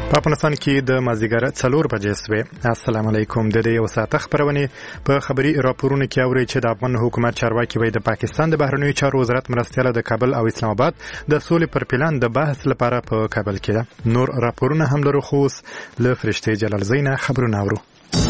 په افغانستان کې د مازدیګر 4 بجې شوې. السلام علیکم. د دې یو ساعت خبرونه په خبري راپورونو کې اوري چې د افغان حکومت چارواکي وایي د پاکستان د بهرنیو چارو وزارت مرستياله د کابل او اسلام آباد د سولې پر پلان د بحث لپاره په کابل کې ده. نور راپورونه هم لرو خو له فرشته جلال زینه خبرونه اورو.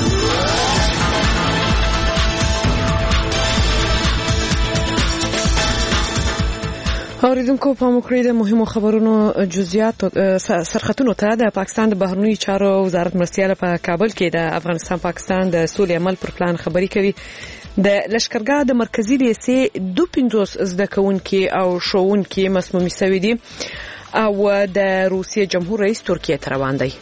اوریدونکو په مکرې د مهمو خبرونو جزئیات سرختونو ته د پاکستان د بهرنیو چارو وزارت مرستياله په کابل کې د افغانستان پاکستان د سولې عمل پر پلان خبري کوي. د لشکرګاه د مرکزی لیسې 250 زده کوونکي او ښوونکي مسمومي شوي دي او د روسیې جمهور رئیس ترکیه ته روان دی.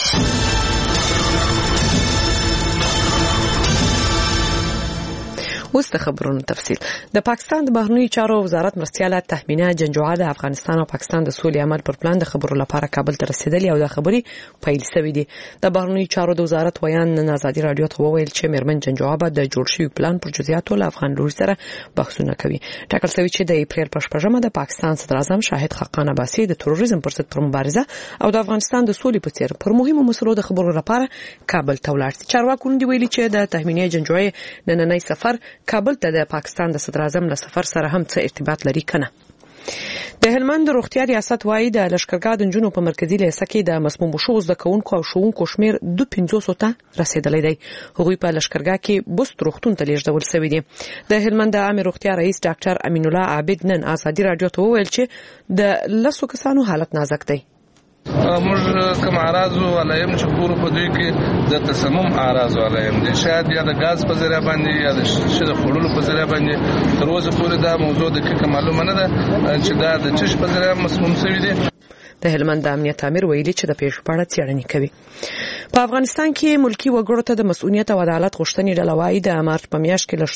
اوس د خبرونو تفصیل. د پاکستان د بهرنیو چارو وزارت مرستياله تهمینه جنجوعه د افغانستان او پاکستان د سولې عمل پر پلان د خبرو لپاره کابل ته رسیدلی او د خبري پیل شوې دي. د بهرنیو چارو د وزارت ویان نن ازادي رادیو ته وویل چې میرمن جنجوعه به د جوړ شوی پلان پر جزئیاتو له افغان لوري سره بحثونه کوي. ټاکل شوی چې د اپریل په 8مه د پاکستان صدر اعظم شاهد خاقان عباسي د تروریزم پر ضد پر مبارزه او د افغانستان د سولې په څیر پر مهمو مسلو د خبرو لپاره کابل ته ولاړ. چارواکو دی ویلي چې د تهمینه جنجوعه نننۍ سفر کابل ته د پاکستان د صدر اعظم له سفر سره هم څه ارتباط لري کنه. د هلمند روغتیا ریاست وايي د لشکرګاه د جنونو په مرکزی لیسه کې د مسموم شوو زده کوونکو او ښوونکو شمیر 250 ته رسیدلی دی. هغوی په لشکرګاه کې بوست روغتون ته لیږدول شوي دي. د هلمند عامه روغتیا رئیس ډاکټر امین الله عابد نن ازادي رادیو ته وویل چې د لسو کسانو حالت نازک دی. موږ کوم اعراض ولایم چې ګورو په دوی کې د تسمم اعراض ولایم دي، شاید یا د غاز په ذریعہ باندې یا د شیدو خورلو په ذریعہ باندې. تر اوسه پورې دا موضوع د کې معلومه نه ده چې دا د چش په ذریعہ مسموم شوی دي. د هلمند امنیت امیر ویلي چې د پیښو په اړه څېړنې کوي. په افغانستان کې ملکی وګړو ته د مسؤلیت او عدالت غوښتنې ډله وايي د مارچ په میاشت کې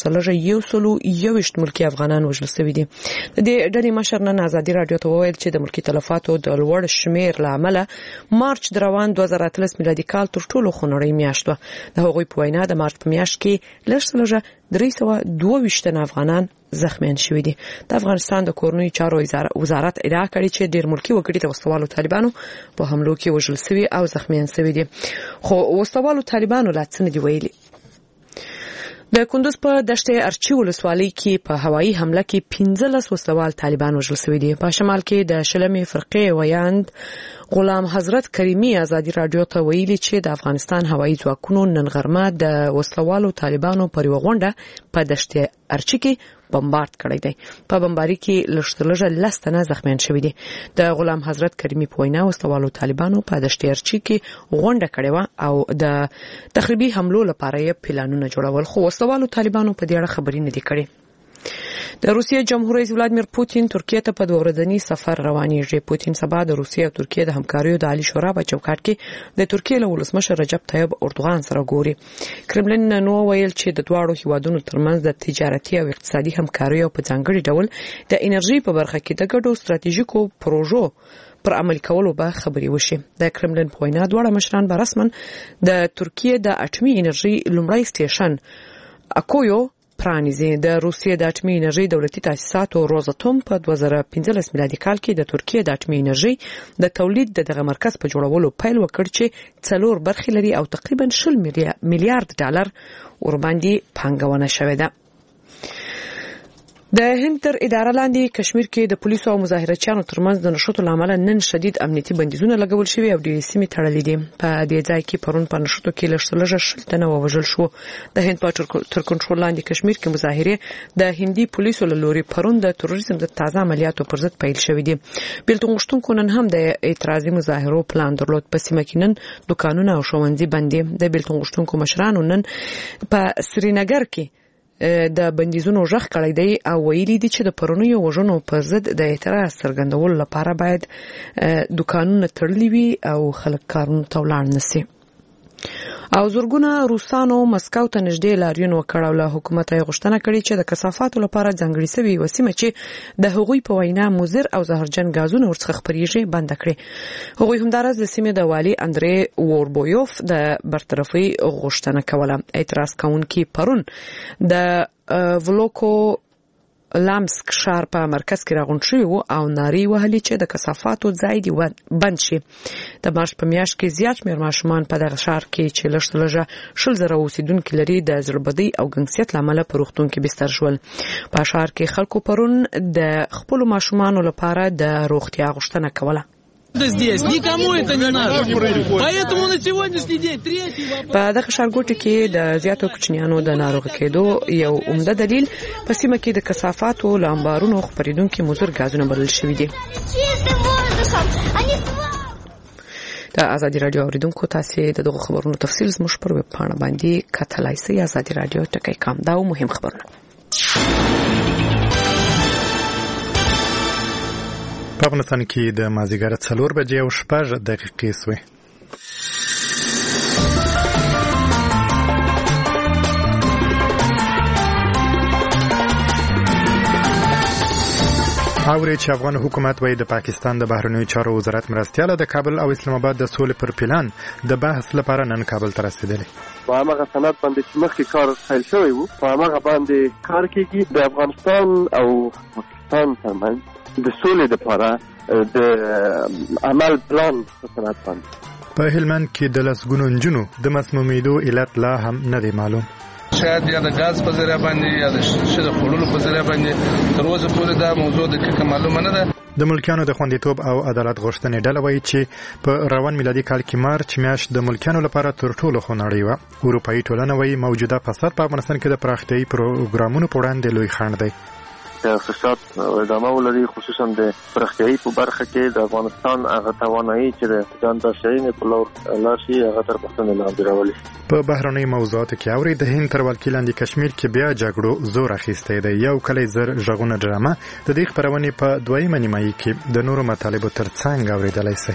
لږ 121 ملکی افغانان وژل شوي دي. د دې ډلې مشر نن ازادي رادیو ته وویل چې د ملکی تلفاتو د لوړ شمیر له امله مارچ د روان 2013 میلادي کال تر ټولو خونړۍ میاشت وه. د هغوی په وینا د مارچ په میاشت کې لږ 322 افغانان زخمیان شوي دي. د افغانستان د کورنیو چارو وزارت ادعا کړې چې ډېر ملکی وګړي د وسوالو طالبانو په حملو کې وژل شوي او زخمیان شوي دي. خو وسوالو طالبانو لا څه نه دي ویلي. د کندوز په دشت ارچی ولسوالۍ کې په هوایي حمله کې 15 وسوال طالبان وژل شوي دي. په شمال کې د شلمې فرقې ویاند غلام حضرت کریمی ازادي رادیو ته ویلي چې د افغانستان هوایي ځواکونو نن غرمه د وسلوالو طالبانو پر یوه غونډه په دشت ارچی کې بمبارد کړی دی. په بمباري کې لږ 10 تنه زخمیان شوي دي. د غلام حضرت کریمی په وینا وسلوالو طالبانو په دشت ارچی کې غونډه کړې وه او د تخریبي حملو لپاره یې پلانونه جوړول، خو وسلوالو طالبانو په دې اړه خبرې نه دي کړې. د روسیې جمهور رئیس ولادیمیر پوتین ترکیه ته په 2 ورځني سفر روانېږي. پوتین سبا د روسیې او ترکیې د همکاریو د عالی شورا په چوکاټ کې د ترکیې له ولسمشر رجب طیب اردوغان سره ګوري. کرملین نو ویل چې د دواړو هیوادونو ترمنځ د تجارتي او اقتصادي همکاریو په ځانګړي ډول د انرژي په برخه کې د ګډو ستراتیژیکو پروژو پر عمل کولو به خبرې وشي. د کرملین په وینا دواړه مشران به رسما د ترکیې د اټومي انرژي لومړی سټیشن اکویو پرانیزي. د روسیې د اټومي انرژي دولتي تاسیساتو روزاتوم په 2015 میلادي کال کې د ترکیې د اټومي انرژي د تولید دغه مرکز په جوړولو پیل وکړ چې 4 برخې لري او تقریبا 10 میلیارډ ډالر ورباندې پانګونه شوې ده. د هند تر اداره لاندې کشمیر کې د پولیسو او مظاهرچیانو ترمنځ د نشټو لامل نن شدید امنیتي بندیزونه لګول شوي او ډېرې سیمې تړلې دي. په دې ځای کې پرون په نشټو کې لږ 10 تنه ووژل شو. د هند په تر کنټرول لاندې کشمیر کې مظاهرې د هندي پولیسو له لوري پرون د تروریزم د تازه عملیاتو پر ضد پیل شوې دي. بیلتون غوښتونکو نن هم د اعتراضي مظاهرو پلان درلود. په سیمه کې نن دکانونه او ښوونځي بند دي. د بیلتون غوښتونکو مشرانو نن په سرینګر کې د بندیزونو ژغ کړی دی او ویلي دي چې د پرونیو وژنو په ضد د اعتراض څرګندولو لپاره باید دکانونه تړلي وي او خلک کارونو ته ولاړ نشي. او زورګونه روسانو مسکو ته نږدې لاریون وکړ او له حکومت یې غوښتنه کړې چې د کثافاتو لپاره ځانګړې شوې وسیمه چې د هغوی په وینا مضر او زهرجن غازونه ورڅخه خپرېږي بند کړي. هغوی همدارس د سیمې د والي اندرې ووربویوف د برطرفي غوښتنه کوله. اعتراض کوونکي پرون د ولوکو لامسک ښار په مرکز کې راغونډ شوي وو او نارې وهلې چې د کثافاتو ځای دې بند شي. د مارچ په میاشت کې زیات شمېر ماشومان په دغه ښار کې چې لږ تر لږه 100,000 اوسېدونکي لري د زړهبدۍ او ګنګسیت له امله په روغتون کې بستر شول. په ښار کې خلکو پرون د خپلو ماشومانو لپاره د روغتیا غوښتنه کوله. Здесь никому это не надо. Поэтому на сегодняшний день третий вопрос. په دغه ښارګوټي کې د زیاتو کوچنیانو د ناروغ کېدو یو عمده دلیل په سیمه کې د کثافاتو له انبارونو خپرېدونکي مضر غازونه بلل شوي دي. د ازادي راډیو اوریدونکو تاسو د دغه خبرونو تفصیل زموږ پر ویب پاڼه باندې کتلای شئ. ازادي راډیو ټکی کام دا مهم خبرونه. په افغانستان کې د مازیګر 4 بجې او 6 دقیقې سوې. اوري چې افغان حکومت وایي د پاکستان د بهرنیو چارو وزارت مرستیاله د کابل او اسلام آباد د سولې پر پلان د بحث لپاره نن کابل ته رسیدلی. په هغه سند باندې چې مخکې کار پیل شوی وو په هغه باندې کار کېږي د افغانستان او پاکستان ترمنځ د سولې لپاره د عمل پلان په سند باندې. په هلمند کې د لسګونو نجونو د مسمومیدو علت لا هم نه دی معلوم. شاید یا د غاز په ذریعہ باندې یا د شیدو خړولو په ذریعہ باندې تر اوسه پورې دا موضوع د کې معلومه نه ده. د ملکیانو د خوندیتوب او عدالت غوښتنې ډله وایي چې په روان میلادي کال کې مارچ میاشت د ملکیانو لپاره تر ټولو خونړۍ وه. اروپایي ټولنه وایي موجوده فساد په افغانستان کې د پراختیایي پروګرامونو په وړاندې لوی خنډ دی. اقتصاد ادامه ولري خصوصا د پراختیایي په برخه کې د افغانستان هغه توانایي چې د ځان بشري په لور لاشي هغه تر پښتنه لاندې راولي. په بهرنۍ موضوعاتو کې اوري د هند تر ولکې لاندې کشمیر کې بیا جګړو زور اخیستی دی. یو کلی زر ژغونه ډرامه د دې خبرونې په دویمه نیمایي کې د نورو مطالبو ترڅنګ اوریدلی شئ.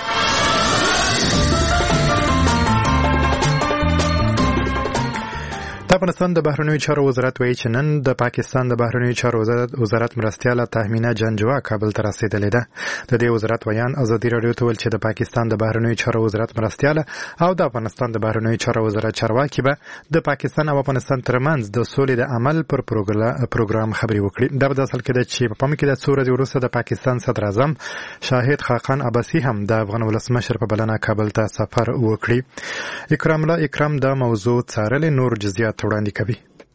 د افغانستان د بهرنیو چارو وزارت وایي چې نن د پاکستان د بهرنیو چارو وزارت مرستیاله تهمینه جنجوا کابل ته رسیدلې ده. د دې وزارت ویان ازادي راډیو ته ویل چې د پاکستان د بهرنیو چارو وزارت مرستیاله او د افغانستان د بهرنیو چارو وزارت چارواکي به د پاکستان او افغانستان ترمنځ د سولې د عمل پر پروګرام خبرې وکړي. دا په اصل کې د چې په پام کې د څو ورځې وروسته د پاکستان صدر اعظم شاهد خاقان عباسي هم د افغان ولسمشر په بلنه کابل ته سفر وکړي. اکرام الله اکرام دا موضوع څارلې نور جزئیات وړاندې کوي.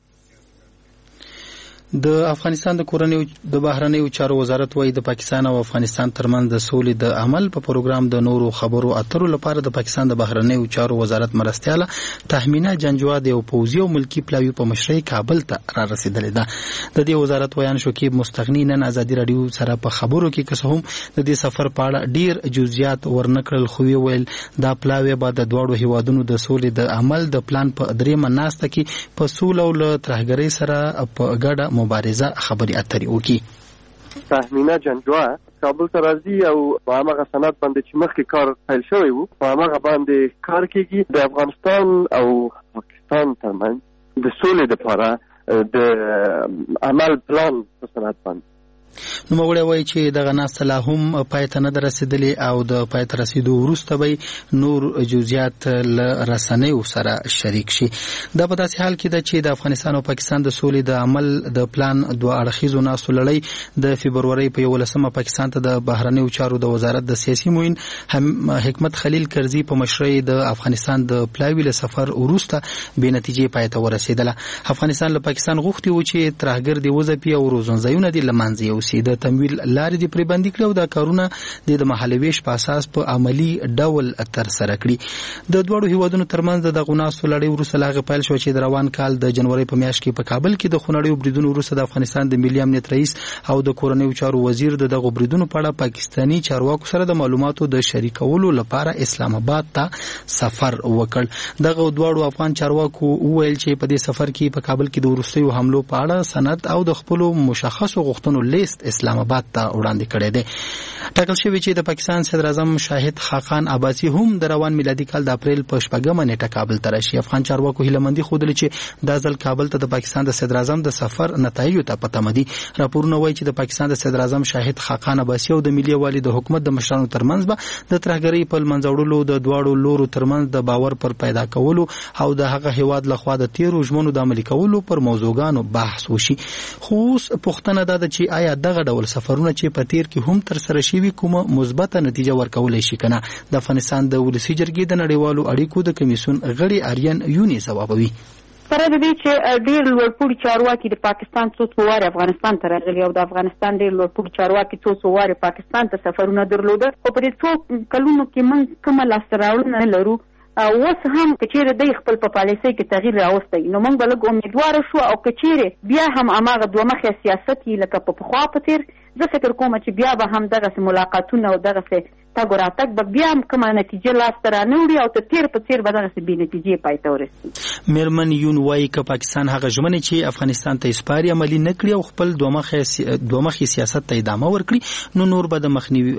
د افغانستان د کورنیو د بهرنیو چارو وزارت وايي د پاکستان او افغانستان ترمنځ د سولې د عمل په پروګرام د نورو خبرو اترو لپاره د پاکستان د بهرنیو چارو وزارت مرستیاله تهمینه جنجوا د پوځي او ملکی پلاوی په مشرۍ کابل ته را رسیدلې ده. د دې وزارت ویان شکیب مستغنی نن ازادي راډیو سره په خبرو کې کسهم د دې سفر په اړه ډیر جزئیات ورنکړل خو ویل دا پلاوی به د دوړو هیوادونو د سولې د عمل د پلان په درېمه ناسته کې په سولې او ترهګرۍ سره په ګډه مبارزه خبري اترې وکړي. تهمینه جنجوا کابل ته راځي او په هغه سند باندې چې مخکې کار پیل شوی وو په هغه باندې کار کېږي د افغانستان او پاکستان ترمنځ د سولې لپاره د عمل پلان په سند باندې. نو موږ وایي چې دغه ناسته لا هم پای ته نه رسیدلې او د پای ته رسیدو وروسته به نور جزئیات له رسنیو سره شریک شي. دا په داسې حال کې ده چې د افغانستان او پاکستان د سولې د عمل د پلان دوه اړخیزو ناستو لړۍ د فبرورۍ په 11مه پاکستان ته د بهرنیو چارو د وزارت د سیاسي معین حکمت خلیل کرزي په مشرۍ د افغانستان د پلاوی له سفر وروسته به نتیجې پای ته ورسېدله. افغانستان له پاکستان غوښتي و چې ترهګر دی وځپي او روزنځایونه دی لمنځه یوسي د تمویل لارې دی پرې بندي کړو دا کارونه د مهالويش په اساس په عملی ډول تر سره کړي. د دوړو هیوادونو ترمنځ د غوناسو لړۍ وروسته لاغه پیل شو چې د روان کال د جنوري په میاشت کې په کابل کې د خونړیو بریدونو وروسته د افغانستان د ملي امنیت رئیس او د کورنیو چارو وزیر دغه بریدونو په اړه پاکستانی چارواکو سره د معلوماتو د شریکولو لپاره اسلام آباد ته سفر وکړ. دغه دوړو افغان چارواکو وویل چې په دې سفر کې په کابل کې د وروستیو حملو په اړه سند او د خپل مشخصو غوښتنو لیست لیست اسلام آباد ته وړاندې کړی دی. ټاکل شوی چې د پاکستان صدر اعظم شاهد خاقان عباسي هم د روان میلادي کال د اپریل په 4 نیټه کابل ته راشي. افغان چارواکو هیله خوندلې چې دا ځل کابل ته د پاکستان د صدر اعظم د سفر نتایج ته پته مدي. راپورونه وایي چې د پاکستان د صدر اعظم شاهد خاقان عباسي او د ملي والي د حکومت د مشرانو ترمنځ به د ترهګرۍ په منځوړلو د دواړو لورو ترمنځ د باور پر پیدا کولو او د هغه هیواد لخوا د تیرو ژمنو د عملي کولو پر موضوعګانو بحث وشي. خو اوس پوښتنه ده چې آیا دغه ډول سفرونه چې په تیر کې هم تر سره شوي کومه مثبته نتیجه ورکولای شي کنه؟ د افغانستان د ولسی جرګې د نړیوالو اړیکو د کمیسیون غړي آریان یونی ځوابوي. سره د دې چې ډېر لوړپوړي چارواکي د پاکستان څو واره افغانستان ته راغلي او د افغانستان ډېر لوړپوړي چارواکي څو واره پاکستان ته سفرونه درلوده، خو په دې څو کلونو کې موږ کومه لاسته راوړنه نه لرو. اوس هم کچېره د خپل په پالیسۍ کې تغییر راوستی نو موږ به لږ امیدواره شو او کچېره بیا هم هماغه دوه مخه سیاست یې لکه په پخوا په تیر زه فکر کوم چې بیا به هم دغسې ملاقاتونه او دغسې تګ راتګ به بیا هم کومه نتیجه لاسته رانه وړي او تر تیر په څیر به دغسې بې نتیجې پای ته ورسي. میرمن یون وایي که پاکستان هغه ژمنې چې افغانستان ته سپاري عملي نه کړي او خپل دوه مخي سیاست ته ادامه ورکړي نو نور به د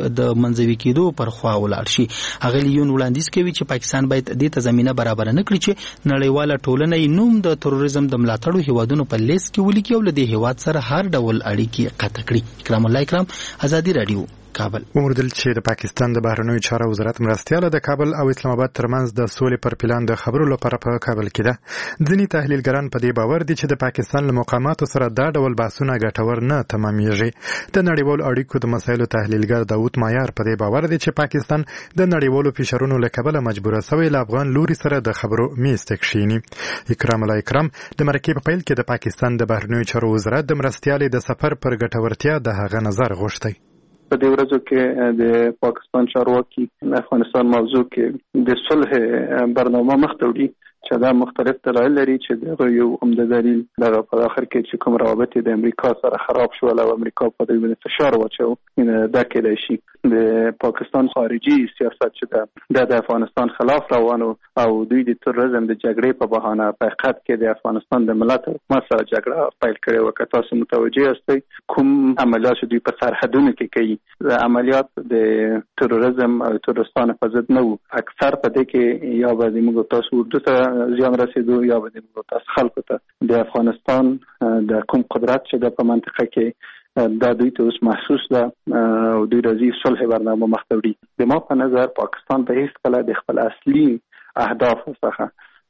منځوي کېدو پر خوا ولاړ شي. هغه یون وړاندیز کوي چې پاکستان باید دې ته زمینه برابر نه کړي چې نړیواله ټولنه یې نوم د تروریزم د ملاتړو هیوادونو په لیست کې ولیکي او له دې هیواد سره هر ډول اړیکې قطع کړي. کرام الله اکرام، ازادي رادیو، کابل. وموندل چې د پاکستان د بهرنیو چارو وزارت مرستیاله د کابل او اسلام آباد ترمنځ د سولې پر پلان د خبرو لپاره په کابل کې ده. ځینې تحلیلګران په دې باور دي چې د پاکستان له مقاماتو سره دا ډول بحثونه ګټور نه تمامېږي. د نړیوالو اړیکو د مسایلو تحلیلګر داود مایار په دې باور دی چې پاکستان د نړیوالو فشارونو له کبله مجبوره شوی له افغان لوري سره د خبرو میز ته کښیني. اکرام الله اکرام د مرکې په پیل کې د پاکستان د بهرنیو چارو وزارت د مرستیالې د سفر پر ګټورتیا د هغه نظر غوښتی. په دې ورځو کې د پاکستان چارواکي افغانستان موضوع کې د صلح برنامه مخ ته وړي چې دا مختلف دلایل لري چې دغه یو عمده دلیل دغه په اخر کې چې کوم روابط د امریکا سره خراب شو او امریکا په دې باندې فشار واچو دا کېدای شي د پاکستان خارجي سیاست چې د افغانستان خلاف روانو او دوی د تروریزم د جګړې په بهانه په حقیقت کې د افغانستان د ملت حکومت سره جګړه پیل کړې و. که تاسو متوجه یاست کوم عملیات دوی په سرحدونو کې کوي عملیات د تروریزم او تروریستانو په ضد نه وو. اکثر په دې کې یا به موږ تاسو ورته زیان رسیدو یا به موږ تاسو خلکو ته د افغانستان د کوم قدرت چې د په منطقه کې دا دوی ته اوس محسوس ده او دوی راځي صلح برنامه مخ ته وړي. د ما په نظر پاکستان به هیڅ کله د خپل اصلي اهداف څخه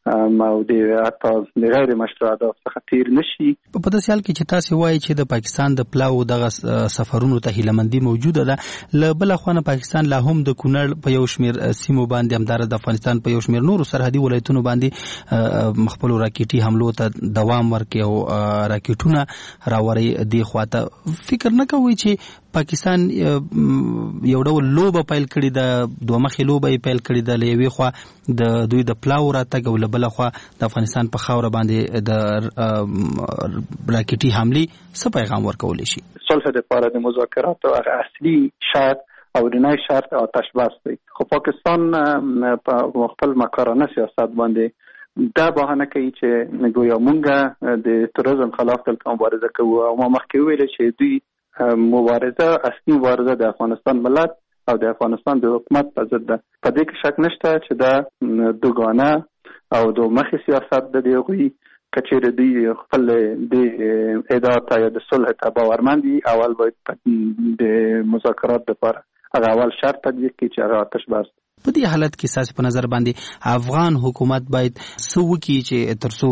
او د حتی د غیر مشروع اهداف څخه تیر نشي. په داسې حال کې چې تاسو وایي چې د پاکستان د پلاو دغه سفرونو ته هیلمندي موجوده ده، له بل خوا پاکستان لا هم د کونړ په یو شمیر سیمو باندې همدار د افغانستان په یو شمیر نورو سرحدي ولایتونو باندې خپل راکېټي حملو ته دوام ورکړي او راکېټونه راوړي. دی خواته فکر نه کوي چې پاکستان یو ډول لوبه پیل کړې ده، دوه مخې لوبه یې پیل کړې ده، له یوې خوا د دوی د پلاو راتګ او له بله خوا د افغانستان په خاوره باندې د راکېټي حملې څه پیغام ورکولی شي؟ صلح دپاره د مذاکراتو هغه اصلي شرط اورنی شرط آتش بس دی. خو پاکستان په خپل مکارانه سیاست باندې دا بهانه کوي چې گویا مونږ د تروریزم خلاف دلته مبارزه کوو او ما مخکې ویل چې دوی مبارزه اصلي مبارزه د افغانستان ملت او د افغانستان د حکومت په ضد ده. په دې کې شک نشته چې دا دوګانه او د مخي سیاست د دوی کچېره دی خپل د ادعا ته یا د صلح ته باورمندي اول باید د مذاکرات لپاره هغه اول شرط تطبیق کړي چې هغه آتش بس. په دې حالت کې ساس په نظر باندې افغان حکومت باید څه وکړي چې ترڅو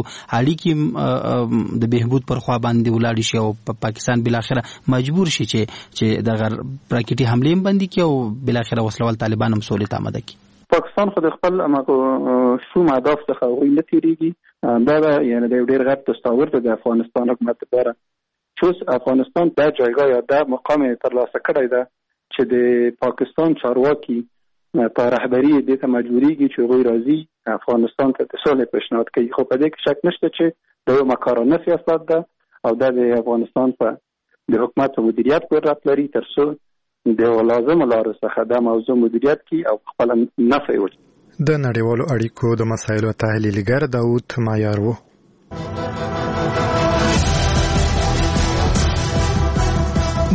اړیکې د بهبود پر خوا باندې ولاړ شي او پاکستان بلاخره مجبور شي چې د راکېټي حملې هم بندي کړي او بلاخره وسلوال طالبان هم سولې ته آماده کړي. پاکستان خو د خپل شوم اهداف څخه هغوی نه تېرېږي. دا یعنې د یو ډېر غټ تصور د افغانستان حکومت لپاره چې افغانستان دا جایګاه یا دا مقام یې ترلاسه کړی ده چې د پاکستان چارواکي په رهبري دې ته مجبورېږي چې هغوی راځي افغانستان ته د صلح پیشنهاد کوي. خو په دې کې شک نشته چې دا یو مکارانه سیاست ده او دا د افغانستان په د حکومت په مدیریت پورې ربط لري ترڅو د لازمو لارو څخه دا موضوع مدیریت کړي او خپل نفع یې وکړي. د نړیوالو اړیکو د مسایلو تحلیلګر داود مایار و.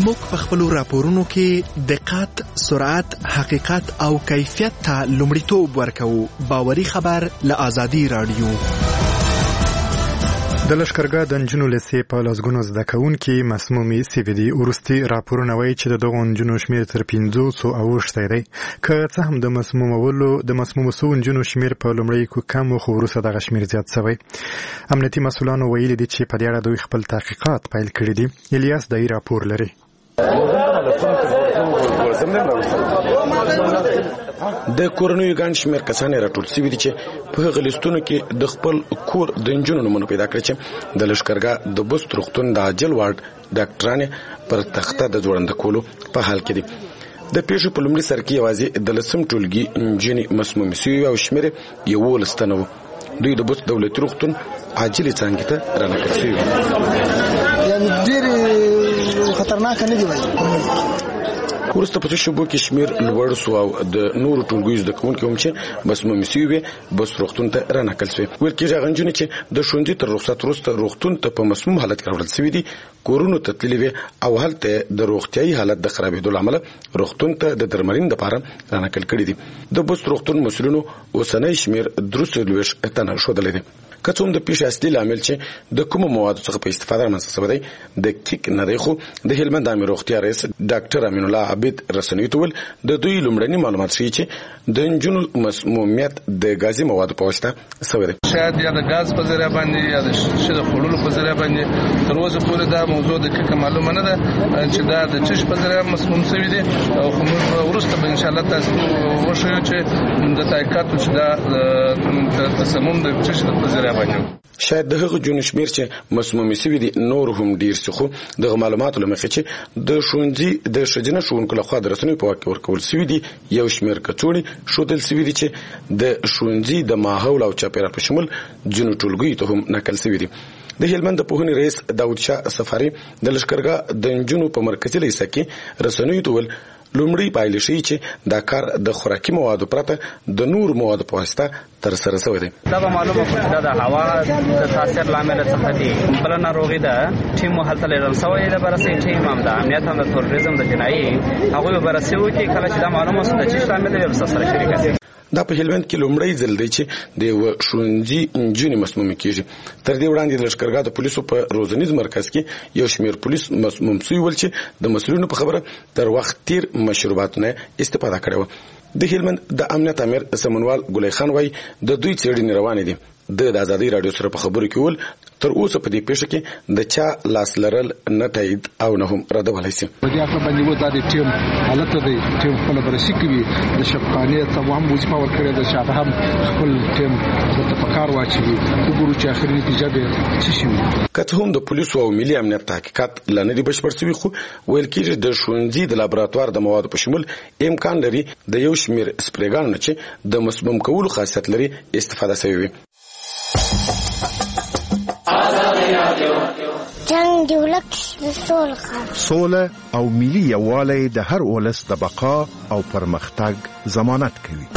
موږ په خپل راپورونو کې دقت، سرعت، حقیقت او کیفیت ته لومړیتوب ورکوو. باوري خبر له آزادي رادیو. د لشکرګاه د نجونو لیسې په لسګونو زده کوونکي مسمومي سوي دي. وروستي راپورونه وایي چې د دغو نجونو شمېر تر 500 اوښتی دی. که څه هم د مسمومو سوو نجونو شمېر په لومړیو کې کم و، خو وروسته دغه شمېر زیات شوی. امنیتي مسؤلانو ویلي دي چې په دې اړه دوی خپل تحقیقات پیل کړي دي. الیاس دای راپور لري. د کورنیو ګڼ شمېر کسان راټول شوي دي چې په هغه لیستونو کې د خپل کور د نجونو نومونه پیدا کړي چې د لشکرګاه د بست روغتون د عاجل وارډ ډاکټرانې پر تخته د جوړنده کولو په حال کې دي. د پیښو په لومړي سر کې یوازې د لسم ټولګي نجونې مسمومې شوې او شمېر یې 11 تنه و. دوی د بست دولتي روغتون عاجلې څانګې ته رانقل شوي. یعنې ډېرې خطرناک نه دي وایي. وروسته په شوبو کې شمېر لوړ سو او د نورو ټولګیو زده کوونکي هم چې مسمومې شوي وي بس روغتون ته رانقل شوي. ویل کېږي هغه نجونې چې د ښوونځي تر رخصت وروسته روغتون ته په مسموم حالت کې راوړل شوي دي کورونو ته تللي وي او هلته د روغتیایي حالت د خرابېدو له امله روغتون ته د درملنې دپاره رانقل کړي دي. د بست روغتون مسؤلینو اوسنی شمېر 43 تنه ښودلی دی. که څه هم د پیښې اصلي لامل چې د کومو موادو څخه په استفاده رامنځته شوی دی د کیک نه دی، خو د هلمند عامې روغتیا رئیس ډاکټر امین الله عابد رسنیو ته وویل د دوی لومړني معلومات ښیي چې د نجونو مسمومیت د غازي موادو په واسطه شوی دی. شاید یا د غاز په ذریعه باندې یا د شیدو خوړلو په ذریعه باندې تر اوسه پورې دا موضوع د کیک معلومه نه ده چې دا د چش په ذریعه مسموم شوی دی او موږ وروسته به ان شاء الله تاسو وښیو چې د تحقیقاتو چې دا تسمم د چش په ذریعه شاید د هغه جون شمیر چې مسمومې شوي دي نور هم ډیر څه، خو دغه معلوماتو له مخې چې د ښوونځي د ښځینه ښوونکو لخوا د رسنیو په واک کې ورکول شوي دي یو شمیر کڅوړې ښودل شوي دي چې د ښوونځي د ماحول او چاپیریال په شمول ځینو ټولګیو ته هم نقل شوي دي. د هلمند د پوهنې رئیس داود شاه سفاري د لشکرګاه د نجونو په مرکزي لیسه کې رسنیو ته ویل لومړی پایلې ښیي چې دا کار د خوراکي موادو پرته د نور موادو په واسطه ترسره شوی دی. دا به معلومه کړي دا د هوا د تاثیر لامل څخه دي. بل ناروغي ده ټیم هلته لرل شوی د برسي ټیم هم د امنیت هم د تروریزم د جنایي هغه برسي و چې کله چې دا معلومه شوه چې شامل دی سره شریک دي. دا په هلمند کې لومړی ځل دی چې د ښوونځي نجونې مسمومې کېږي. تر دې وړاندې د لشکرګاه د پولیسو په روزنیز مرکز کې یو شمېر پولیس مسموم شوي ول چې د مسؤلینو په خبره تر وخت تیر مشروباتو نه استفاده کړې وه. د هلمند د امنیت امیر سمنوال ګلی خان وایي د دوی څېړنې روانې دي. د آزادۍ راډیو سره په خبرو کې ول تر اوسه په دې پیښه کې د چا لاس لرل نه تایید او نه هم ردولی شي. په دې اړه باندې و دا د ټیم حالت دی ټیم خپل بررسي کوي د شفافیت څخه هم وظیفه ورکړې ده چې هم خپل ټیم د تفکر واچوي وګورو چې اخري نتیجه به څه شي. که هم د پولیسو او ملي امنیت تحقیقات لنه دي بشپړ شوي، خو ویل کېږي د ښوونځي د لابراتوار د موادو په شمول امکان لري د یو شمېر سپریګانو نه چې د مسموم کولو خاصیت لري استفاده شوی وي. جنگ دی ولک سوله او ملي یووالی د هر ولس د بقا او پرمختګ ضمانت کوي.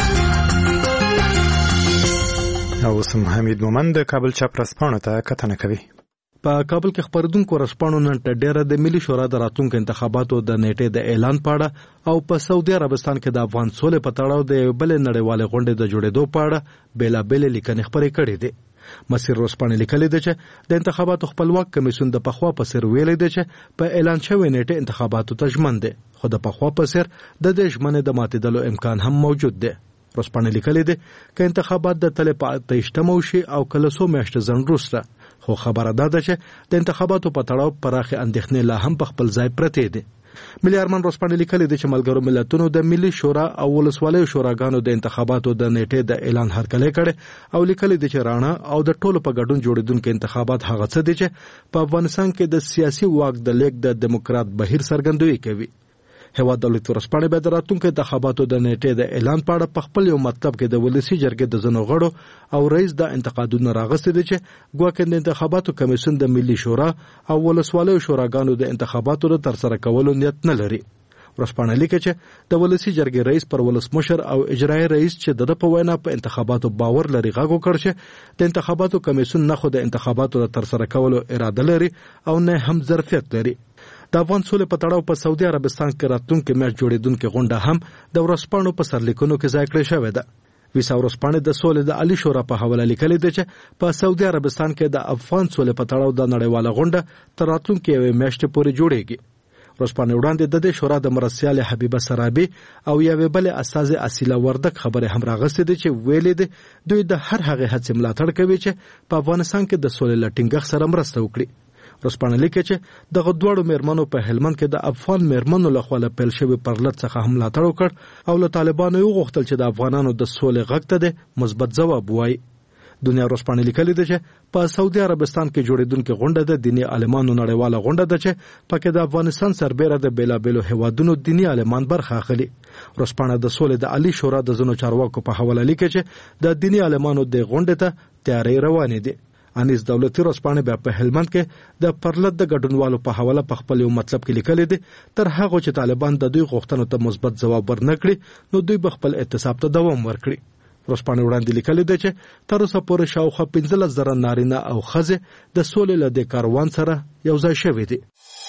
او سم حمید مومند د کابل چاپرسپانو ته کتنه کوي. په کابل کې خبردونکو رسپانو نن ډېره د ملي شورا د راتلونکو انتخاباتو د نیټې د اعلان پاړه او په سعودي عربستان کې د افغان سولې په تړاو د بل نړیوال غونډې د جوړېدو پاړه بیلابل لیکنې خبرې کړې دي. مسیر رسپانې لیکلي دي چې د انتخاباتو خپلواک کمیسیون د پخوا په سر ویلي دي چې په اعلان شوی نیټه انتخاباتو ته ژمن دي، خو د پخوا په سر د دې ژمنې د ماتېدلو امکان هم موجود دی. رسپانې لیکلي دي چې انتخابات د تلې په 28 شي او کله څو میاشتې ځنډ وروسته، خو خبره ده چې د انتخاباتو په تړاو پراخه اندېښنې لا هم په خپل ځای پرتې دي. ملي ارمان رسپانې لیکلي دي چې ملګرو ملتونو د ملي شورا او ولسوالیو شوراګانو د انتخاباتو د نیټې د اعلان هرکلی کړي او لیکلي دي چې راڼه او د ټولو په ګډون جوړېدونکي انتخابات هغه څه دي چې په افغانستان کې د سیاسي واک د لیک د دیموکرات بهیر څرګندوي کوي. هیواد دولت ورسپانې به د راتلونکو انتخاباتو د نیټې د اعلان په اړه په خپل یو مطلب کې د ولسی جرګې د ځینو غړو او رئیس د انتقادونو راغستې دي چې ګواکې د انتخاباتو کمیسیون د ملي شورا او ولسوالیو شوراګانو د انتخاباتو د ترسره کولو نیت نه لري. ورسپانې لیکي چې د ولسی جرګې رئیس پر ولسمشر او اجرایي رئیس چې د په وینا په انتخاباتو باور لري غاګو کړ چې د انتخاباتو کمیسیون نه خو د انتخاباتو د ترسره کولو اراده لري او نه هم ظرفیت لري. د افغان سولې په تړاو په سعودي عربستان کې راتلونکې میاشت جوړېدونکې غونډه هم د ورځپاڼو په سرلیکونو کې ځای کړې شوې ده. ویسا ورځپاڼې د سولې د عالی شورا په حواله لیکلي ده چې په سعودي عربستان کې د افغان سولې په تړاو د نړیواله غونډه تر راتلونکې یوې میاشتې پورې جوړېږي. ورځپاڼې وړاندې د دې شورا د مرستیال حبیبه سرابي او یوې بلې استاذ اصیله وردک خبره هم راغستې ده چې ویلې ده دوی د هر هغه هڅې ملاتړ کوي چې په افغانستان کې د سولې له ټینګښت سره مرسته وکړي. ورځپاڼه لیکي چې دغه دواړو میرمنو په هلمند کې د افغان میرمنو لخوا له پیل شوي پرلط څخه هم ملاتړ وکړ او له طالبانو یې وغوښتل چې د افغانانو د سولې غږ ته د مثبت ځواب ووایي. دنیا ورځپاڼه لیکلي ده چې په سعودي عربستان کې جوړېدونکې غونډه د دیني عالمانو نړیواله غونډه ده چې پکې د افغانستان سربېره د بېلابېلو هیوادونو دیني عالمان برخه اخلي. ورځپاڼه د سولې د عالی شورا د ځینو چارواکو په حواله لیکي چې د دیني عالمانو د غونډې ته تیاری روانې دي. انیس دولتي ورځپاڼه بیا په هلمند کې د پرلط د ګډونوالو په حواله په خپل یو مطلب کې لیکلي دي تر هغه چې طالبان د دوی غوښتنو ته مثبت ځواب ورنکړي نو دوی به خپل اعتصاب ته دوام ورکړي. ورځپاڼه وړاندې لیکلي ده چې تر اوسه پورې شاوخوا 15,000 نارینه او ښځې د سولې له دې کاروان سره یو ځای شوي دي.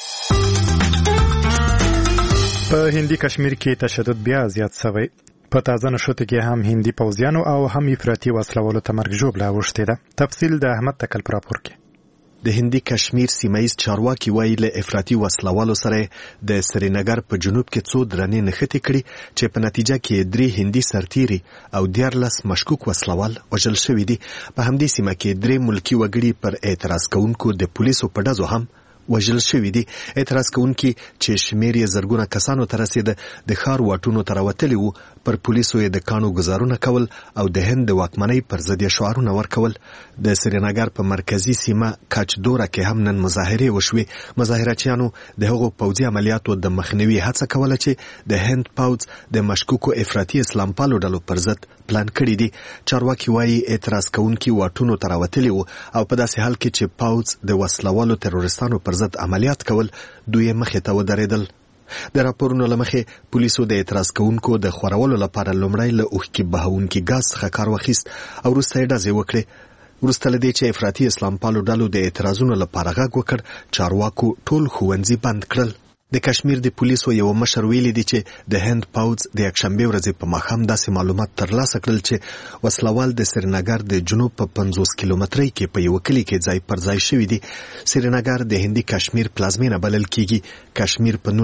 په هندي کشمیر کې تشدد بیا زیات شوی. په تازه نشوته کې هم هندي پوځیانو او هم افراطي وسلوالو ته مرګ ژوبله اوښتې ده. تفصیل د احمد تکل په راپور کې. د هندي کشمیر سیمایي چارواکي وایي له افراطي وسلوالو سره د سرینګر په جنوب کې څو درنې نښتې کړي چې په نتیجه کې 3 هندي سرتیري او 14 مشکوک وسلوال وژل شوي دي. په همدې سیمه کې 3 ملکی وګړي پر اعتراض کوونکو د پولیسو په ډزو هم وژل شوي دي. اعتراض کوونکي چې شمیر یې زرګونه کسانو ته رسیده د ښار واټونو ته راوتلي وو پر پولیسو یې د کاڼو ګزارونه کول او د هند د واکمنۍ پر ضد یې شعارونه ورکول. د سرینګر په مرکزي سیمه کاچدوره کې هم نن مظاهرې وشوې. مظاهرچیانو د هغو پوځي عملیاتو د مخنیوي هڅه کوله چې د هند پوځ د مشکوکو افراطي اسلام پالو ډلو پر ضد پلان کړی دي. چارواکي وایي اعتراض کوونکي واټونو ته راوتلي وو او په داسې حال کې چې پوځ د وسلوالو تروریستانو پر ضد عملیات کول دوی مخې ته ودرېدل. د راپورونو له مخې پولیسو د اعتراض کوونکو د خورولو لپاره لومړی له اوښکې بهونکي ګاز څخه کار واخیست او وروسته یې ډزې وکړې. وروسته له دې چې افراطي اسلام پالو ډلو د اعتراضونو لپاره غږ وکړ چارواکو ټول ښوونځي بند کړل. د کشمیر د پولیسو یو مشر ویلي دی چې د هند پوځ د یکشنبې ورځې په ماښام داسې معلومات ترلاسه کړل چې وسلوال د سرینګر د جنوب په 50 کیلومترۍ کې په یو کلي کې ځای پر ځای شوي دي. سرینګر د هندي کشمیر پلازمینه بلل کیږي. کشمیر په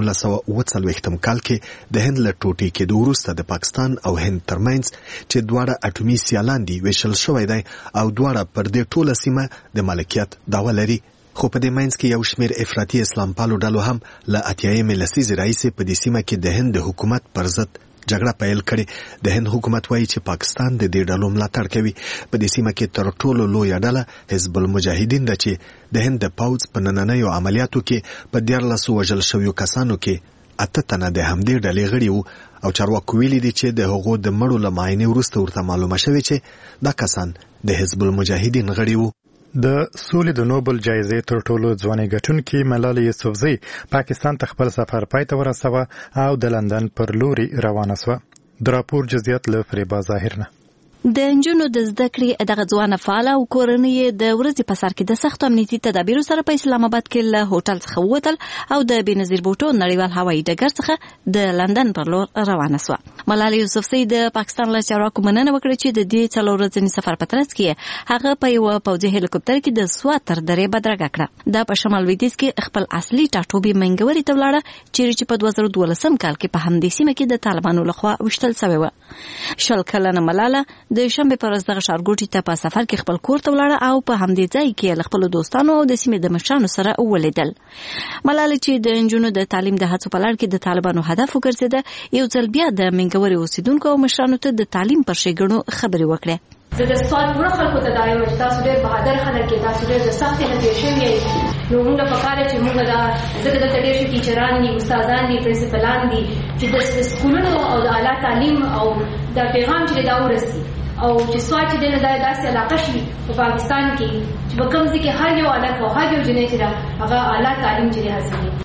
1939 کال کې د هند له ټوټې کېدو وروسته د پاکستان او هند ترمنځ چې دواړه اټومي سیالان دي ویشل شوی دی او دواړه پر دې ټوله سیمه د مالکیت دعوه لري. خو په دې منځ کې یو شمیر افراطي اسلام پالو ډلو هم له 80مې لسیزې راهیسې په دې سیمه کې د هند د حکومت پر ضد جګړه پیل کړې. د هند حکومت وایي چې پاکستان د دې ډلو ملاتړ کوي. په دې سیمه کې تر ټولو لویه ډله حزب المجاهدین ده چې د هند د پوځ په نننیو عملیاتو کې په 14 وژل شویو کسانو کې 8 تنه د همدې ډلې غړي وو او چارواکو ویلي دي چې د هغو د مړو له معاینې وروسته ورته معلومه شوې چې دا کسان د حزب المجاهدین غړي وو. د سولې د نوبل جایزې تر ټولو ځوانې ګټونکې ملالۍ یوسفزۍ پاکستان ته خپل سفر پای ته ورسوه او د لندن پر لوري روانه شوه. د راپور جزئیات له فریبا ظاهر نه. د انجونو د زده کړې دغه ځوانه فعال او کورنۍ د ورځې په سر کې د سختو امنیتي تدابیرو سره په اسلام آباد کې له هوټل څخه ووتل او د بېنظیر بوټو نړیوال هوایي ډګر څخه د لندن پر لور روانه شوه. ملالۍ یوسفزۍ د پاکستان له چارواکو مننه وکړه چې د دې 4 ورځني سفر په ترڅ کې هغه په یو پوځي هلیکوپټر کې د سوات تر درې بدرګه کړه. دا په شمال لویدیځ کې خپل اصلي ټاټوبي منګوري ته ولاړه چې په 2012 کال کې په همدې سیمه کې د طالبانو لخوا وشتل شوی و. شل کلنه ملاله د شنبه پر ورځ دغه ښارګوټي ته په سفر کې خپل کور ته ولاړه او په همدې ځای کې له خپلو دوستانو او د سیمې د مشرانو سره ولیدل. ملاله چې د نجونو د تعلیم د هڅو په لړ کې د طالبانو هدف وګرځېده یو ځل بیا د منګوري اوسیدونکو او مشرانو ته د تعلیم پر ښېګڼو خبرې وکړې. زه د سوال پوره خلکو ته دا وایم چې تاسو ډېر بهادر خلک یې، تاسو ډېر د سختۍ نه تېر شوي یئ. نو موږ په کار چې موږ دا ځکه دلته ډېر ښه ټیچران دي، استادان دي، پرنسپلان دي چې د سکولونو او د اعلی تعلیم او دا پیغام چې دا ورسي او چې سوال چې دنه داسې علاقه شي په پاکستان کې چې په کوم ځای کې هر یو هلک او هر یو جنۍ چې هغه اعلی تعلیم چې حاصلوي.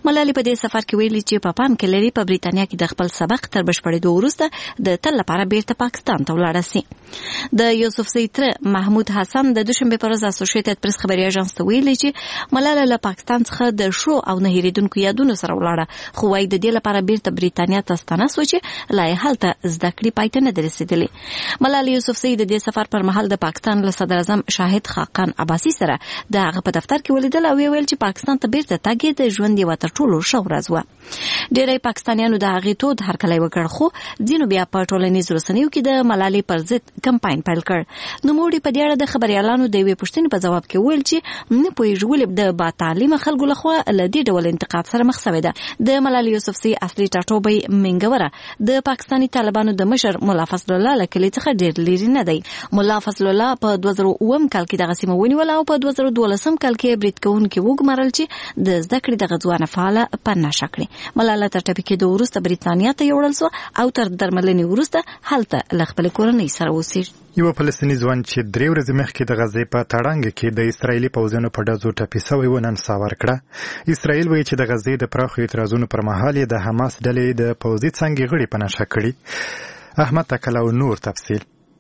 ملالۍ په دې سفر کې ویلي چې په پام کې لري په بریتانیا کې د خپل سبق تر بشپړېدو وروسته د تل لپاره بیرته پاکستان ته ولاړه سي. د یوسفزۍ تره محمود حسن د دوشنبه پر ورځ اسوسییټډ پریس خبري اژانس ته ویلي چې ملاله له پاکستان څخه د شو او نه هېریدونکو یادونو سره ولاړه، خو وايي د دې لپاره بیرته بریتانیا ته ستنه شوه چې لا یې هلته زده کړې پای ته نه دي رسېدلې. ملاله یوسفزۍ د دې سفر پر مهال د پاکستان له صدر اعظم شاهد خاقان عباسي سره د هغه په دفتر کې ولیدل او ویل چې پاکستان ته بیرته تګ د ژوند یوه تر ټولو ښه ورځ وه. ډېری پاکستانیانو د هغې تود هرکلی وکړ، خو ځینو بیا په ټولنیزو رسنیو کې د ملالۍ پر ضد کمپاین پیل کړ. نوموړي په دې اړه د خبریالانو د یوې پوښتنې په ځواب کې وویل چې نه پوهېږي ولې د با تعلیمه خلکو لخوا له دې ډول انتقاد سره مخ شوې ده. د ملالۍ یوسفزۍ اصلي ټاټوبی منګوره د پاکستاني طالبانو د مشر ملا فضل الله له کلي څخه ډېر لرې نه دی. ملا فضل الله په 2009 کال کې دغه سیمه ونیوله او په 2012 کال کې برید کوونکي وګمارل چې د زده کړې دغه ځوانه فعاله په نشه کړې. ملاله تر ټپي کېدو وروسته بریتانیا ته یوړل سو او تر درملنې وروسته هلته له خپلې کورنۍ سره اوسېږي. یو فلسطیني ځوان چې 3 ورځې مخکې د غزې په تړانګ کې د اسرایلي پوځونو په ډزو ټپي شوی و، نن ساه ورکړه. اسرایل وایي چې د غزې د پراخو اعتراضونو پر مهال د حماس ډلې د پوځي څانګې غړي په نشه کړي. احمد تکل او نور تفصیل.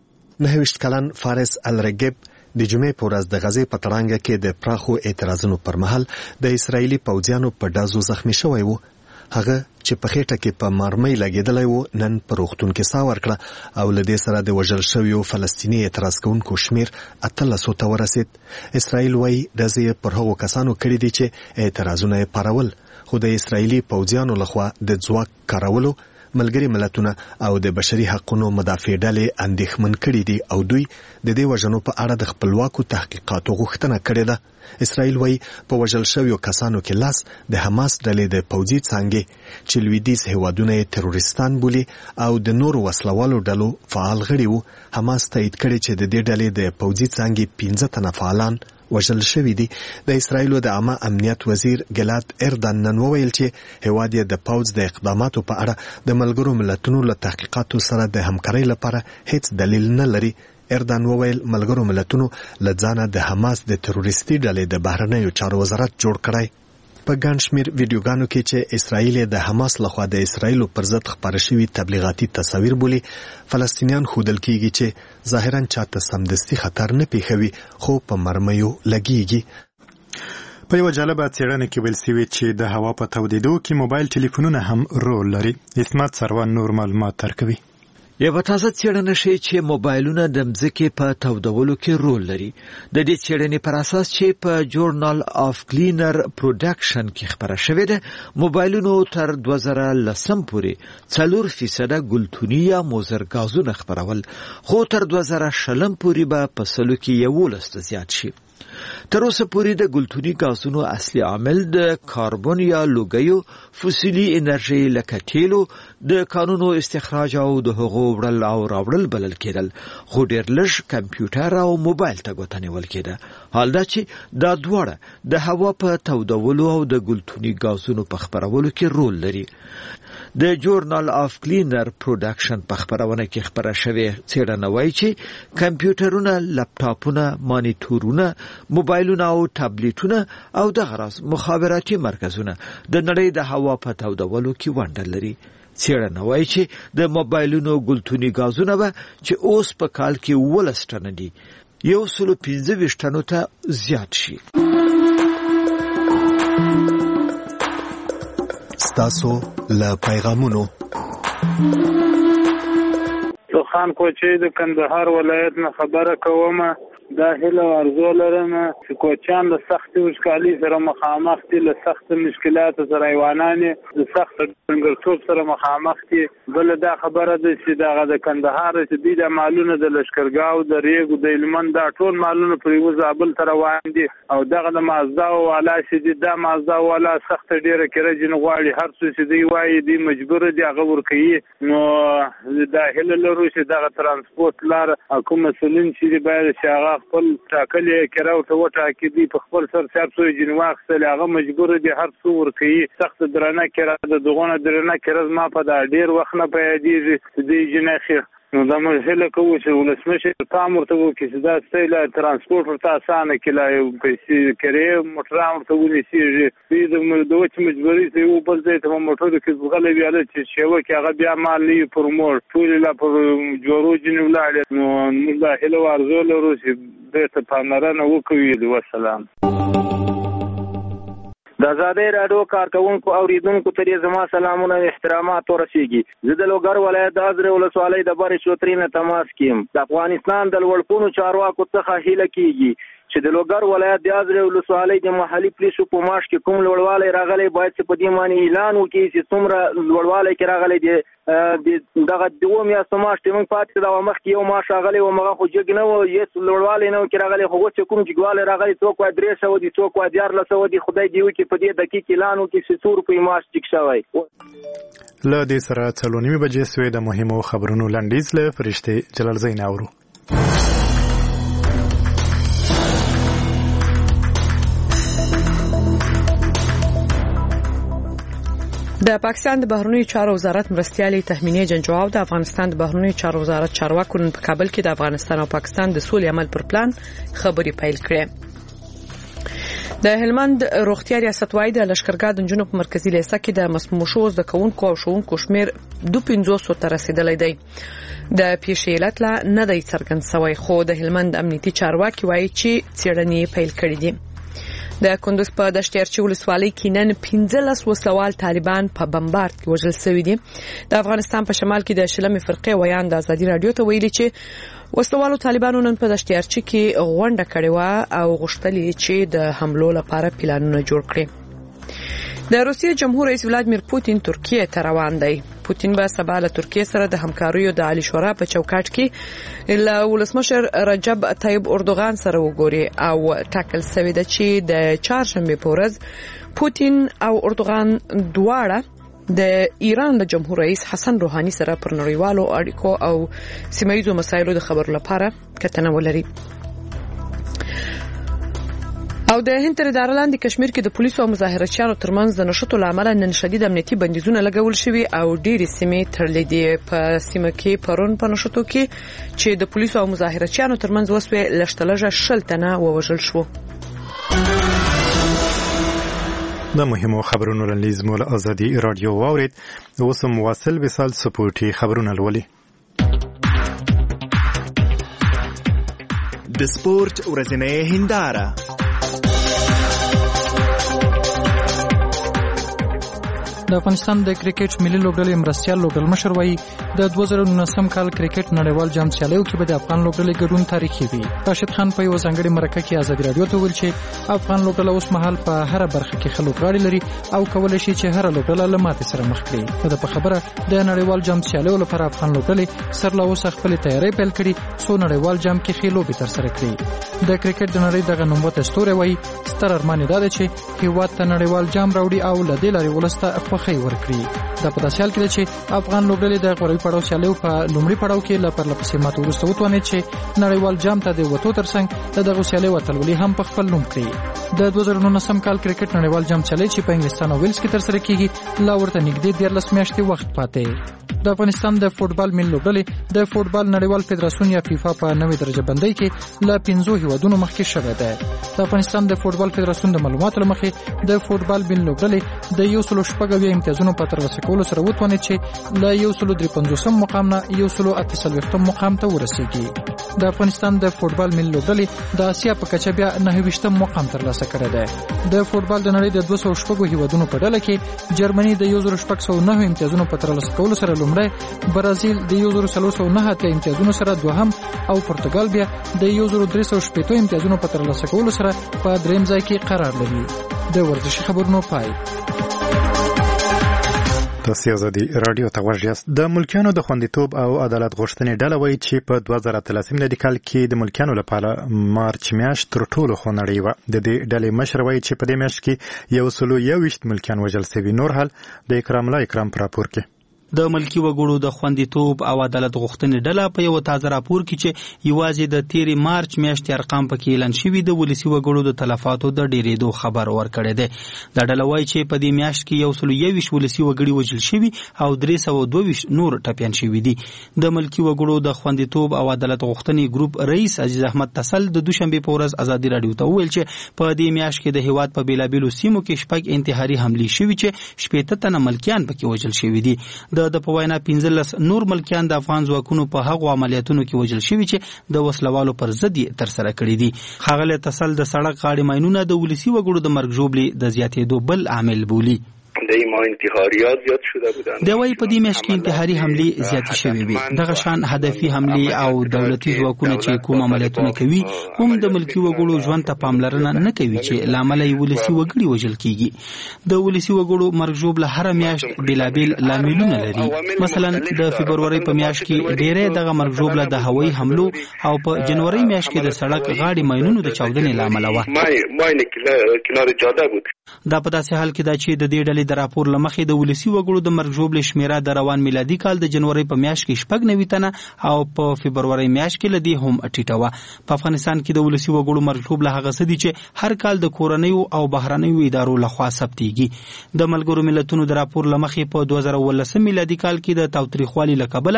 29 کلن فارس الرګب د جمعې په ورځ د غزې په تړانګ کې د پراخو اعتراضونو پر مهال د اسرایلي پوځیانو په ډزو زخمی شوی و. هغه چې په خېټه کې په مرمۍ لګېدلی و نن په روغتون کې ساه ورکړه او له دې سره د وژل شویو فلسطیني اعتراض کوونکو شمېر 1800 ته ورسېد. اسرایل وایي ډزې پر هغو کسانو کړي دي چې اعتراضونه یې پارول، خو د اسرایلي پوځیانو لخوا د ځواک کارولو ملګري ملتونه او د بشري حقوقو مدافع ډلې اندېښمن کړي دي او دوی د دې وژنو په اړه د خپلواکو تحقیقاتو غوښتنه کړې ده. اسرائیل وایي په وژل شویو کسانو کې لاس د حماس ډلې د پوځي څانګې چې لویدیځ هیوادونه یې تروریستان بولي او د نورو وسلوالو ډلو فعال غړي وو. حماس تایید کړي چې د دې ډلې د پوځي څانګې 15 تنه فعالان وژل شوي دي. د اسرائیلو د عامه امنیت وزیر ګلاد اردن نن وویل چې هیواد یې د پوځ د اقداماتو په اړه د ملګرو ملتونو له تحقیقاتو سره د همکارۍ لپاره هیڅ دلیل نه لري. اردن وویل ملګرو ملتونو له ځانه د حماس د تروریستي ډلې د بهرنیو چارو وزارت جوړ کړی. په ګڼ شمېر ویډیوګانو کې چې اسرائیل د حماس لخوا د اسرائیلو پر ضد خپاره شوي تبلیغاتي تصاویر بولي، فلسطینیان ښودل کېږي چې ظاهراً چاته سمدستي خطر نه پیښوي خو په مرمیو لګېږي. په یو جالبه څېړنه کې ویل شوي چې د هوا په تودېدو کې موبایل ټلیفونونه هم رول لري. اسمت سروان نور معلومات درکوي. یو تازه څېړنه ښیي چې موبایلونه د مځکې په تودولو کې رول لري. د دې څېړنې پر اساس چې په جورنال اف کلینر پروډکشن کې خبره شوې ده، موبایلونو تر 2010 پورې 4% ګلتوني یا موزر غازونه خبرول، خو تر 2020 پورې به په سلو کې 11 زیات شي. تر اوسه پورې د ګلتوني غازونو اصلي عامل د کاربن یا لوګیو فوسیلي انرژي لکه تیلو د کانونو استخراج او د هغو وړل او راوړل بلل کېدل، خو ډېر لږ کمپیوټر او موبایل ته ګوته نیول کېده. حال دا چې دا دواړه د هوا په تودولو او د ګلتوني غازونو په خپرولو کې رول لري. د جورنال اف کلینر پروډکشن په خبرونه کې خبره شوې څېړنه وایي چې کمپیوټرونه، لپټاپونه، مانیټورونه، موبایلونه او ټابلیټونه او دغه راز مخابراتي مرکزونه د نړۍ د هوا په تودولو کې ونډه لري. څېړنه وایي چې د موبایلونو ګلتوني غازونه به چې اوس په کال کې 12 ټنه دي 125 ټنو ته زیات شي. ستاسو له پیغامونو خان کوچی د کندهار ولایت نه خبره کوم. دا هله ارزو لرم چې کوچیان له سخت وشکالي سره مخامخ دي، له سخت مشکلات سره ایوانان د سخت څنګهتوب سره مخامخ دي. بل دا خبره ده چې دغه د کندهار چې د مالونو د لشکرګاو د ریګو د علمن دا ټول مالونه پر یو ځابل تر روان دي او دغه د مازدا والا چې د مازدا والا سخت ډیره کېږي غواړي هر څه چې دی وایي دی مجبور دي هغه ورکوي. نو دا هله لرو چې دغه ترانسپورت لار کوم مسولین چې باید چې هغه خپل ټاکلې کراو ته وټاکي دي په خپل سر سیاسي جنواخ هغه مجبور دي هر څو ورکوي. سخت درنه کرا د دغونه درنه کرا ما په دا ډیر وخت نه پیدېږي د جنخه نو دا موږ هله کوو چې ولسمشر پام ورته وکړي چې دا ستایله ترانسپورټ ورته اسانه کړي لا یو پیسې کرې موټر ورته ونیسي د وچ مجبوري چې یو بل ځای ته موټر کې غلې ویاله چې شیوه کې هغه بیا مال لې پر مور ټول لا پر جوړو جنو لاړ نو موږ دا هله ورزو لرو چې د پاملرنه وکوي. والسلام. د آزادۍ راډیو کارکونکو اوریدونکو ته زما سلامونه او احترامات ورسیږي. زه د لوګر ولایت د ازرې ولسوالۍ د بر شوتري نه تماس کیم. د افغانستان د لوړپوړو چارواکو څخه هیله کیږي چې د لوګر ولایت د ازرې ولسوالۍ د محلي پولیسو په ماش کې کوم لوړوالی راغلی باید چې په دې معنی اعلان وکړي چې څومره لوړوالی کې راغلی دی. دغه دوه میاشتو ماش چې موږ پاتې دا مخکې یو ماش راغلی و مغه خو جګ نه و هېڅ لوړوالی نه و کې راغلی خو اوس چې کوم جګوالی راغلی څوک وایي 300 دي څوک وایي 1400 دي. خدای دې وکړي په دې دقیق اعلان وکړي چې 100 روپۍ ماش جګ شوی. له دې سره 4:30 بجې سوې د مهمو خبرونو لنډیز له فرشتې جلال زین اورو. د پاکستان د بهرنیو چارو وزارت مرستیالي تهمینه جنجواب د افغانستان د بهرنیو چارو وزارت چارواکو په کابل کې د افغانستان او پاکستان د سولې عمل پر پلان خبري پیل کړې. د هلمند روغتیا ریاست وايي د لشکرګاه د جنوب مرکزی لیسه کې د مسموم شوو د کونکو او شونکو شمیر 2500 ته رسیدلی دی. د پیښې علت لا نه دی څرګند شوی خو د هلمند امنیتي چارواکي وايي چې څېړنې پیل کړې دي. د کندوز په دشتیارچی ولسوالۍ کې نن 15 وسلوال طالبان په بمبارد کې وژل شوي دي. د افغانستان په شمال کې د شلمې فرقې ویان د ازادي رادیو ته ویلي چې وسلوالو طالبانو نن په دشتیارچی کې غونډه کړې و او غوښتل چې د حملو لپاره پلانونه جوړ کړي. د روسیې جمهور رئیس ولادیمیر پوتین ترکیه ته روان دی. پوتین به سبا له ترکیه سره د همکاریو د عالی شورا په چوکاټ کې له ولسمشر رجب طیب اردوغان سره وګوري او ټاکل شوی دی چې د چهارشنبه په ورځ پوتین او اردوغان دواړه د ایران د جمهور رئیس حسن روحاني سره پر نړیوالو اړیکو او سیمه‌ییزو مسایلو د خبرو لپاره کتنه ولري. او د هند تر اداره لاندې کشمیر کې د پولیسو او مظاهرچیانو ترمنځ د نشټو لامل نن شدید امنیتي بندیزونه لګول شوي او ډېری سیمې تړلې دي. په سیمه کې پرون په نشټو کې چې د پولیسو او مظاهرچیانو ترمنځ وسوې لشتلجه 60 تنه ووژل شو. د مهمو خبرونو لنډیز مول ازادي رادیو واورید. اوس مواصل وصال سپورتي خبرونه لولي. د سپورت ورځنۍ هنداره. د افغانستان د کرکټ ملي لوبډلې مرستیال لوبډل مشر وایي د 2019 کال کرکټ نړیوال جام سیالیو کې به د افغان لوبډلې ګډون تاریخي وي. راشد خان په یو ځانګړي مرکه کې ازادي رادیو ته ویل چې افغان لوبډله اوس مهال په هر برخه کې ښه لوبغاړي لري او کولای شي چې هر لوبډله له ماتې سره مخ کړي. په خبره د نړیوال جام سیالیو لپاره افغان لوبډلې سر له اوسه خپل تیاری پیل کړي څو نړیوال جام کې ښې لوبې تر سره کړي. د کرکټ د نړۍ دغه نوموته ستوری وایي ستر ارمان دا دی چې هیواد ته نړیوال جام راوړي او له دې لارې ولسته خوښي ورکړي. دا په داسې حال کې چې افغان لوبډلې د غوړوي پړاو سیالیو په لومړي پړاو کې له پرلپسې ماتو وروسته وتوانېد چې نړیوال جام ته د وتو ترڅنګ د دغو سیالیو اتلولي هم په خپل نوم کړي. د 2019 کال کرکټ نړیوال جام سیالي چې په انګلستان او ویلز کې ترسره کیږي لا ورته نږدې 14 میاشتې وخت پاتې. د افغانستان د فوټبال ملي لوبډلې د فوټبال نړیوال فدراسیون یا فیفا په نوې درجه بندۍ کې له 15 هیوادونو مخکې شوې ده. د افغانستان د فوټبال فدراسیون د معلوماتو لمخې د فوټبال ملي لوبډلې د 114 امتیازونو په ترلاسه کولو سره وتوانېد چې له 153 مقام نه 148 مقام ته ورسیږي. د افغانستان د فوټبال ملي لوبډلې د اسیا په کچه بیا 29 مقام ترلاسه کړی دی. د فوټبال د نړۍ د 200 هیوادونو په ډله کې جرمني د 1609 امتیازونو په ترلاسه کولو سره لومړی، برازیل د 1309 امتیازونو سره دوهم او پرتګال بیا د 1380 امتیازونو په ترلاسه کولو سره په دریم ځای کې قرار لري. د ورزشي خبرونو پای. تاسو ازادي رادیو ته ورجاست. د ملکیانو د خوندیتوب او عدالت غوښتنې ډله وایي چې په 2013 میلادي کال کې د ملکیانو لپاره مارچ میاشت تر ټولو خونړۍ وه. د دې ډلې مشر وایي چې په دې میاشت کې 121 ملکیان وژل شوي. نور حال د اکرام الله اکرام په راپور کې. د ملکی وګړو د خوندیتوب او عدالت غوښتنې ډله په یو تازه راپور کې چې یوازې د 13 مارچ میاشتې ارقام پکې اعلان شوي د ولسی وګړو د تلفاتو د ډیرېدو خبر ورکړی دی. دا ډله وایي چې په دې میاشت کې 121 ولسی وګړي وژل شوي او 322 نور ټپیان شوي دي. د ملکی وګړو د خوندیتوب او عدالت غوښتنې ګروپ رئیس عزیز احمد تسل د دوشنبه په ورځ ازادي راډیو ته وویل چې په دې میاشت کې د هیواد په بیلابیلو سیمو کې شپږ انتحاري حملې شوي چې 80 تنه ملکیان پکې وژل شوي دي. د په وینا 15 نور ملکیان د افغان ځواکونو په هغو عملیاتونو کې وژل شوي چې د وسلوالو پر ضد تر سره کړي دي. ښاغلی تسل د سړک غاړې ماینونه د ولسی وګړو د مرګ ژوبلې د زیاتېدو بل عامل بولي. ما انتحاریات زیاد شده بودن. د وای په دې میاشت کې انتحاري حملې زیاتې شوې وي. دغه شان هدفي حملې او دولتي ځواکونه چې کوم عملیاتونه کوي هم د ملکی وګړو ژوند ته پاملرنه نه کوي چې لامل یې ولسی وګړي وژل کیږي. د ولسی وګړو مرګ ژوبله هر میاشت بلابل لاملونه لري. مثلا د فبرवरी په میاشت کې ډېرې دغه مرګ ژوبله د هوایي حملو او په جنوري میاشت کې د سړک غاړې ماینونو د چاودنې لامل و. ماین کنار جاده بود. دا په داسې حال کې دا چې د دې ډلې د راپور لمخې د ولسی وګړو د مرګ ژوبلې شمیره د روان میلادي کال د جنوري په میاشت کې 90 تنه او په فبرवरी میاشت کې لدی هم ټیټه و. په افغانستان کې د ولسی وګړو مرګ ژوبله هغه څه دي چې هر کال د کورنیو او بهرنیو ادارو لخوا ثبتېږي. د ملګرو ملتونو د راپور لمخې په 2019 میلادي کال کې د تاوتریخوالي له کبله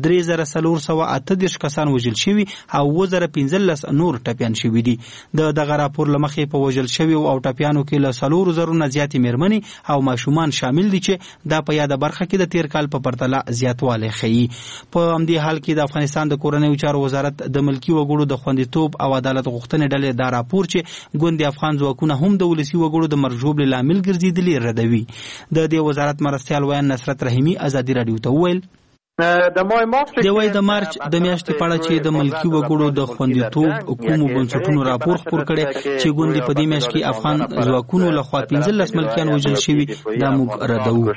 3438 کسان وژل شوي او 2015 نور ټپیان شوي دي. دغه راپور لمخې په وژل شوي او ټپیانو کې له 4,000 نه زیاتې مېرمنې او ماشومان شامل دي چې دا په یاده برخه کې د تیر کال په پرتله زیاتوالی ښیي. په همدې حال کې د افغانستان د کورنیو چارو وزارت د ملکی وګړو د خوندیتوب او عدالت غوښتنې ډلې دا راپور چې ګوند افغان ځواکونه هم د ولسی وګړو د مرګ ژوبلې لامل ګرځېدلي ردوي. د دې وزارت مرستیال ویان نصرت رحیمي ازادي راډیو ته وویل د وای د مارچ د میاشتې په اړه چې د ملکی وګړو د خوندیتوب کومو بنسټونو راپور خپور کړي چې ګوندې په دې میاشت کې افغان ځواکونو لخوا 15 ملکیان وژل شوي دا موږ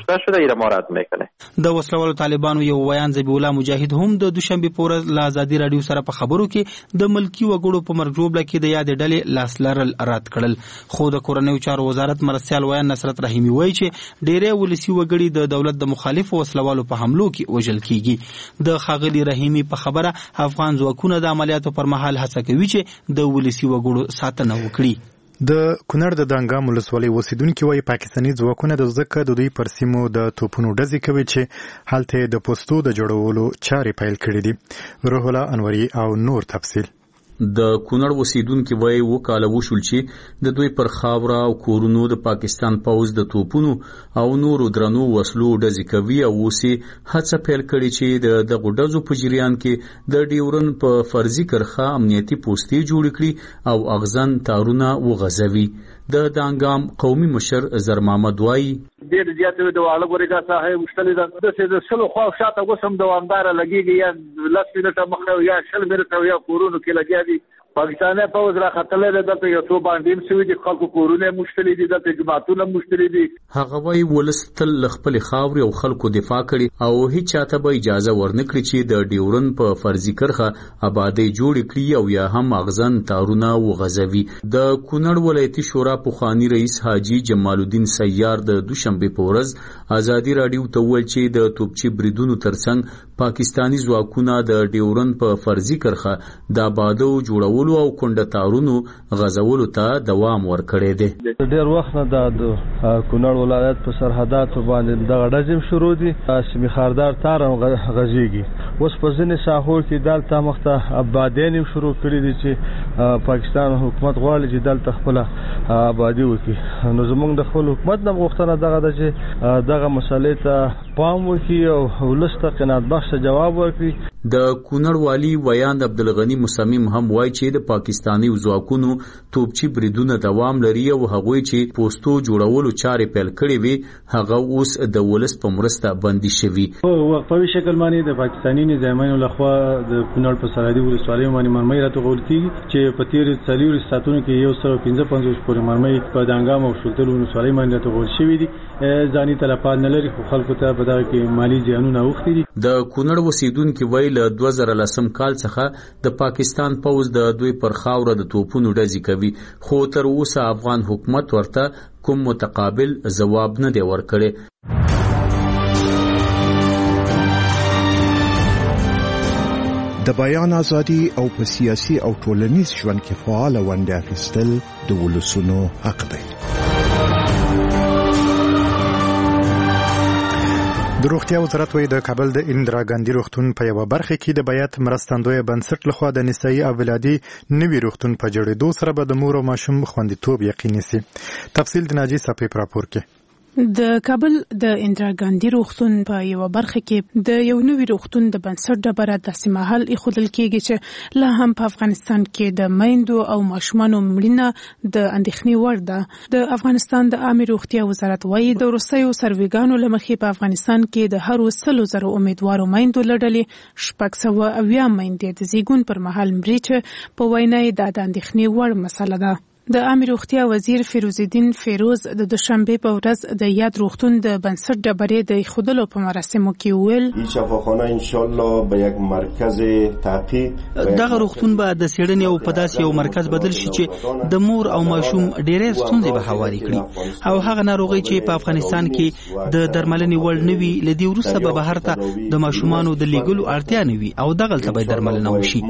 ردوو. د وسلوالو طالبانو یو ویان ذبیح الله مجاهد هم د دوشنبه په ورځ له ازادي راډیو سره په خبرو کې د ملکی وګړو په مرګ ژوبله کې د یاد ډلې لاس لرل رد کړل. خو د کورنیو چارو وزارت مرستیال ویان نصرت رحیمي وایي چې ډېرې ولسی وګړي د دولت د مخالفو وسلوالو په حملو کې وژل کیږي. د خاغلی رحیمی په خبره افغان ځواکونه د عملیاتو پر مهال هڅه کوي چې د ولسی وګړو ساتنه وکړي. د کونړ د دانګام ولسوالۍ اوسیدونکي وایي پاکستاني ځواکونه د ځکه د دوی پر سیمو د توپونو ډزې کوي چې هلته د پوستو د جوړولو چارې پیل کړې دي. روح الله انوري او نور تفصیل. د کونړ اوسیدونکي وایي وکاله وشول چې د دوی پر خاوره او کورونو د پاکستان پوځ د توپونو او نورو درنو وسلو ډزې کوي او اوس هڅه پیل کړې چې د دغو ډزو په جریان کې د ډیورن په فرضي کرښه امنیتي پوستې جوړې کړي او اغزن تارونه وغځوي. د دانګام قومي مشر زر محمد وایي ډېر زیاتې د واړه ګورګا صاحب مشتلې د سلو خو شاته وسم دوامدار لګيږي یا 10 منټه مخه یا 20 منټه یا کورونو کې لګیا دي. پاکستاني پوز را خطلې د یو څو باندې سوي د خلکو کورونه مشتلې دي د جماعتونو مشتلې دي. هغه وایي ولستل خپل خاوري او خلکو دفاع کړي او هیڅ چاته به اجازه ورنکړي چې د ډیورن په فرضي کرخه آبادی جوړ کړي او یا هم اغزن تارونه وغځوي. د کونړ ولایتي شورا پوخانی رئیس حاجی جمال الدین سیار د دوشنبه په ورځ ازادي راډیو ته ویل چې د توپچی بریدونو ترڅنګ پاکستانی ځواکونه د ډیورن په فرضي کرخه د آبادو جوړولو او کونډه تارونو غزولو ته دوام ورکړی دی. ډېر وخت نه د کونړ ولایت په سرحداتو باندې دغه ډزې شروع دي. سیمې خاردار تار هم غځېږي. اوس په ځینې ساحو کې دلته مخته آبادیان شروع کړي دي چې پاکستان حکومت غواړي چې دلته خپله آبادي وکړي. نو زموږ د خپل حکومت نه غوښتنه دغه ده چې دغه مسلې ته پام وکړي او ولس ته قناعت بخش جواب ورکړي. د کونړ والی ویان عبدالغنی مصمم هم وایي چې د پاکستاني ځواکونو توپچی بریدونه دوام لري او هغوی چې پوستو جوړولو چارې پیل کړې وي هغه اوس د ولس په مرسته بندي شوي. په شکل باندې د پاکستاني نظامیانو لخوا د کونړ په سرحدي ولسوالۍ باندې مرمۍ راټوکول کېږي چې په تېرو 4 ساعتونو کې 155 پورې مرمۍ په دانګام او شلتل ولسوالۍ باندې راټوکول شوي دي. ځاني تلفات نه لري خو خلکو ته په دغه کې مالي زیانونه اوښتي دي. د کونړ اوسیدونکي وایي له 2010 کال څخه د پاکستان پوځ د دوی پر خاوره د توپونو ډزې کوي خو تر اوسه افغان حکومت ورته کوم متقابل ځواب نه دی ورکړی. د بیان ازادي او په سیاسي او ټولنیز ژوند کې فعال ونډه اخیستل د ولسونو حق دی. د روغتیا وزارت وايي د کابل د اندرا ګاندي روغتون په یوه برخه کې د بیات مرستندوی بنسټ لخوا د نسایي او ولادي نوي روغتون په جوړېدو سره به د مور او ماشوم خوندیتوب یقیني سي. تفصیل د ناجی صاحب په راپور کې. د کابل د اندرا ګاندي روغتون په یو برخه کې د یو نوي روغتون د بنسټ ډبره داسې مهال ایښودل کېږي چې لا هم په افغانستان کې د میندو او ماشومانو مړینه د اندېښنې وړ ده. د افغانستان د عامه روغتیا وزارت وايي د وروستیو سروېګانو له مخې په افغانستان کې د هرو 100,000 امیدوارو میندو له ډلې 680 میندې د زیږون پر مهال مري چې په وینا یې د اندېښنې وړ مسله ده. د عامه روغتیا وزیر فیروز الدین فیروز د دوشنبه په ورځ د یاد روغتون د بنسټ ډبرې د ایښودلو په مراسمو کې ویل این شفاخانه ان شاء الله به یک مرکز تحقیق دغه روغتون به د څېړنې او په داسې یو مرکز بدل شي چې د مور او ماشوم ډېرې ستونزې به هواري کړي او هغه ناروغي چې په افغانستان کې د درملنې وړ نه وي له دې وروسته به بهر ته د ماشومانو د لیږلو اړتیا نه وي او دغلته به درملنه وشي.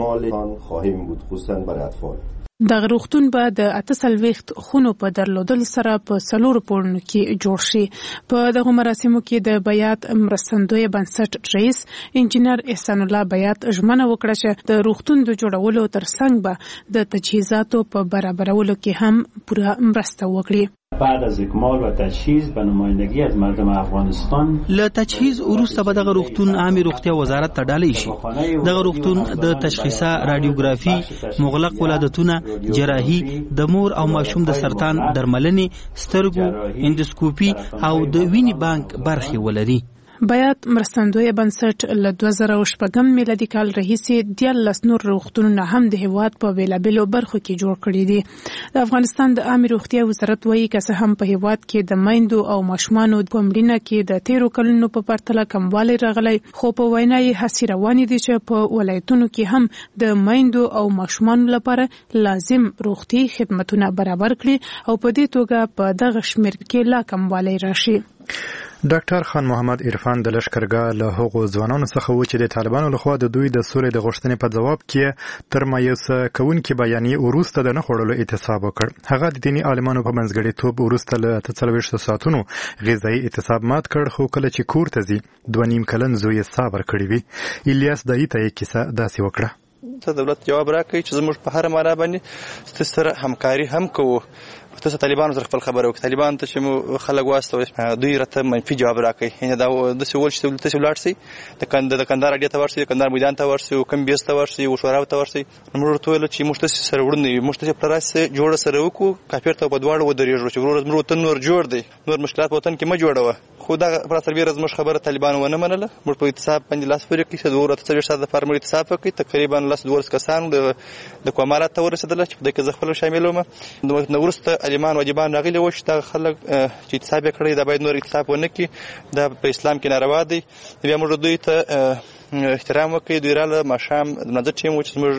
دغه روغتون به د 48 خونو په درلودل سره په 4 پوړونو کې جوړ شي. په دغه مراسمو کې د بیات مرستندوی بنسټ رئیس انجینر احسان الله بیات ژمنه وکړه چې د روغتون د جوړولو ترڅنګ به د تجهیزاتو په برابرولو کې هم پوره مرسته وکړي. بعد از اکمال و تجهیز به نمایندگی از مردم افغانستان له تجهیز وروسته به دغه روغتون عامه روغتیا وزارت ته ډالۍ شي. دغه روغتون د تشخیصا رادیوګرافي مغلق ولادتونه جراحي د مور او ماشوم د سرطان درملنې سترګو اندوسکوپي او د وینې بانک برخې ولري. بیات مرستندوی بنسټ له 2006 میلادي کال راهیسې 14 نور روغتونونه هم د هیواد په بیلابیلو برخو کې جوړ کړي دي. د افغانستان د عامه روغتیا وزارت وايي که څه هم په هیواد کې د میندو او ماشومانو په مړینه کې د 13 کلونو په پرتله کموالی راغلی، خو په وینا یې هڅې روانې دي چې په ولایتونو کې هم د میندو او ماشومانو لپاره لازم روغتي خدماتونه برابر کړي او په دې توګه په دغه شمېر کې لا کموالی راشي. ډاکټر خان محمد عرفان د لشکرګاه له هغو ځوانانو څخه و چې د طالبانو لخوا د دوی د سولې د غوښتنې په جواب کې تر مایوسه کوونکې بیانیې وروسته د نه خوړلو اعتصاب وکړ. هغه د دیني عالمانو په منځګړیتوب وروسته له 43 ساعتونو غذایي اعتصاب مات کړ، خو کله چې کور ته ځي 2.5 کلن زوی یې صبر کړی وي. الیاس دایي ته یې کیسه داسې وکړه. دولت جواب راکړي چې زموږ په هر معنا باندې سره همکاري هم کوو. تاسو طالبانو سره خپل خبرو کې طالبان ته چې خلک واسطه دوی راته منفي جواب راکړي. یعنی دا د سوال چې تاسو ولاړ سي د کندهار اډیا ته ورسي، کندهار میدان ته ورسي، کم بیس ته ورسي، وشوراو ته ورسي، موږ ته ویل چې موږ تاسو سره وړاندې موږ ته پر راس جوړ سره وکړو کافر ته په دواړو ودرېږو چې ورور موږ ته نور جوړ دی، نور مشکلات وطن کې ما جوړوه. خو دا پر سرویر زموږ خبره طالبان ونه منله. موږ په اعتصاب باندې لاس پورې کړی چې دوه ته سره د فارمر اعتصاب وکړي. تقریبا لاس 12 کسان د کومارات ته ورسېدل چې په دې کې زه خپل شامل وم. نو ورسته علمان واجبان راغلي و چې دا خلک چې اعتصاب کړی دا باید نور اعتصاب ونه کړي، دا په اسلام کې ناروا دی. بیا موږ دوی ته احترام وکړي، دوی رااله ماښام د نظر ټیم و چې موږ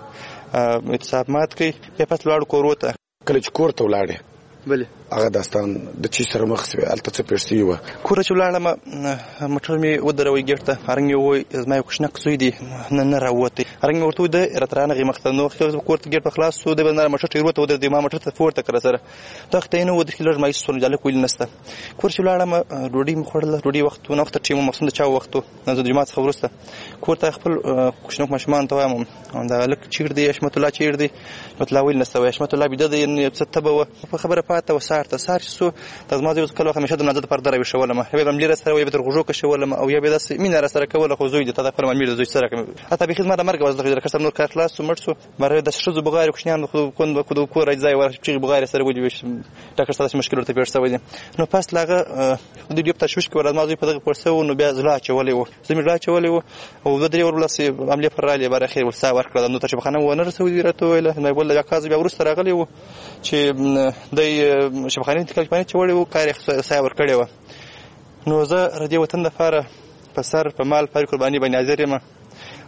اعتصاب مات کړي. بیا پس لاړو کور ته. کله چې کور ته ولاړې بله هغه داستان د چی سره مخ شوی البته څه پیښ شوی و. کور چې ولاړم موټر مې ودروي ګټ ته هرنګ یو وای زما یو کوښنه کوي دي نه راوته هرنګ ورته د راترانه غي مخته نو خو کور ته ګټ په خلاص سو د بنر موټر ټیرو ته د ما موټر ته فورته کړ سره تخته نو د کلر مې سونه جاله کویل نسته. کور چې ولاړم ډوډۍ مخړل، ډوډۍ وخت نو وخت ټیم مقصود چا وختو نه د جماعت خبرسته کور ته خپل کوښنه مشمان ته وایم دا لک چیر دی اشمت الله چیر دی مطلب ویل نسته اشمت الله بده د ستبه په خبره پاته وسارته سار سو تاسو کله همیشه د نظر پر دروي شولم هبه بم لري سره وي به غوجو کې شولم او یا به داس مين را سره کوله خو زوی د تاسو پر مې د زوی سره کوم اته به خدمت مرګ وځل د کسب نور کار خلاص مرسو مره د شذو بغیر کوشنیان خو کو کو راځي ور چې بغیر سره ودی وش ټاکر تاسو مشکل ورته پیښ شوی نو پاس لاغه د دې په تشويش کې ورځم په دغه پرسو نو بیا زلا چولې و زمي لا چولې و او د دې ورلاسي عملیه پر رالی بار اخیر ولسا ورکړه نو ته چې بخنه و نه رسوي راته ویل نو بل یا کاز بیا ورسره راغلی و چې د شبخانه انتقال چې وړي و کار صاحب ورکړی و. نو زه ردی وطن د فاره په سر په مال پر قرباني باندې حاضر یم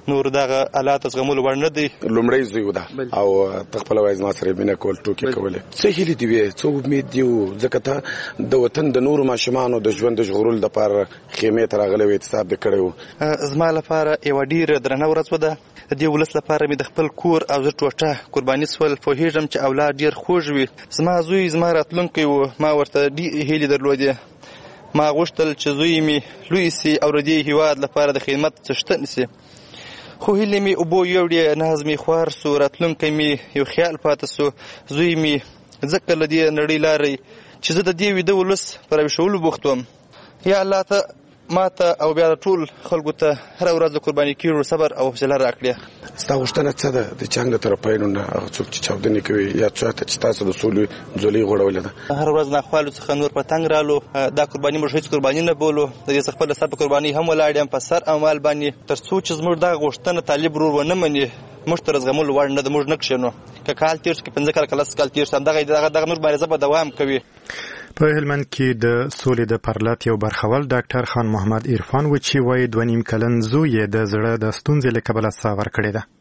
نور دغه حالات زغمول وړ نه دي. لومړی زوی ده او تخپل وایز ما سره مینه کول ټوکی کولې څه هیلې دی څه امید دی ځکه ته د وطن د نور ماشومانو د ژوند ژغورل د لپاره خیمه ترغلې و اتصاب د کړو. زما لپاره یو ډیر درنه ورځ وده. د دې ولس لپاره مې د خپل کور او زه ټوټه قرباني سول. پوهېږم چې اولاد ډیر خوږ وي. زما زوی زما راتلونکی و. ما ورته هیلې درلودې. ما غوښتل چې زوی مې لوی سي او د دې هیواد لپاره د خدمت څښتن سي. خو هیلې مې اوبو یوړې، ناز مې خوار سو، راتلونکی مې یو خیال پاتې سو. زوی مې ځکه له دې نړۍ لارې چې زه د دې ویده ولس په راویښولو بوخت وم. یا الله ته ماته او بیا ټول خلکو ته هره ورځ د قرباني کېدو صبر او حوصله راکړي. ستا غوښتنه څه ده د جنګ د طرفینو نه هغه څوک چې چاودنې کوي یا څه چې تاسو د سولې ځولۍ غوړولې ده؟ هر ورځ ناخوالو څخه نور په تنګ رالو. دا قرباني موږ هیڅ قرباني نه بولو. د دې څخه خپل سر په قرباني هم ولاړ یم په سر او مال باندې، تر څو چې زموږ دغه غوښتنه طالب ورور ونه مني. موږ تر زغملو وړ نه ده. موږ نه کښېنو. که کال تېر شي، که 15 کال، که 10 کال تېر شي، دغه نور مبارزه به دوام کوي. په هلمند کې د سولې د پرلط یو برخوال ډاکټر خان محمد عرفان و چې وایي 2.5 کلن زوی یې د زړه د ستونزې له کبله ساه ورکړې ده.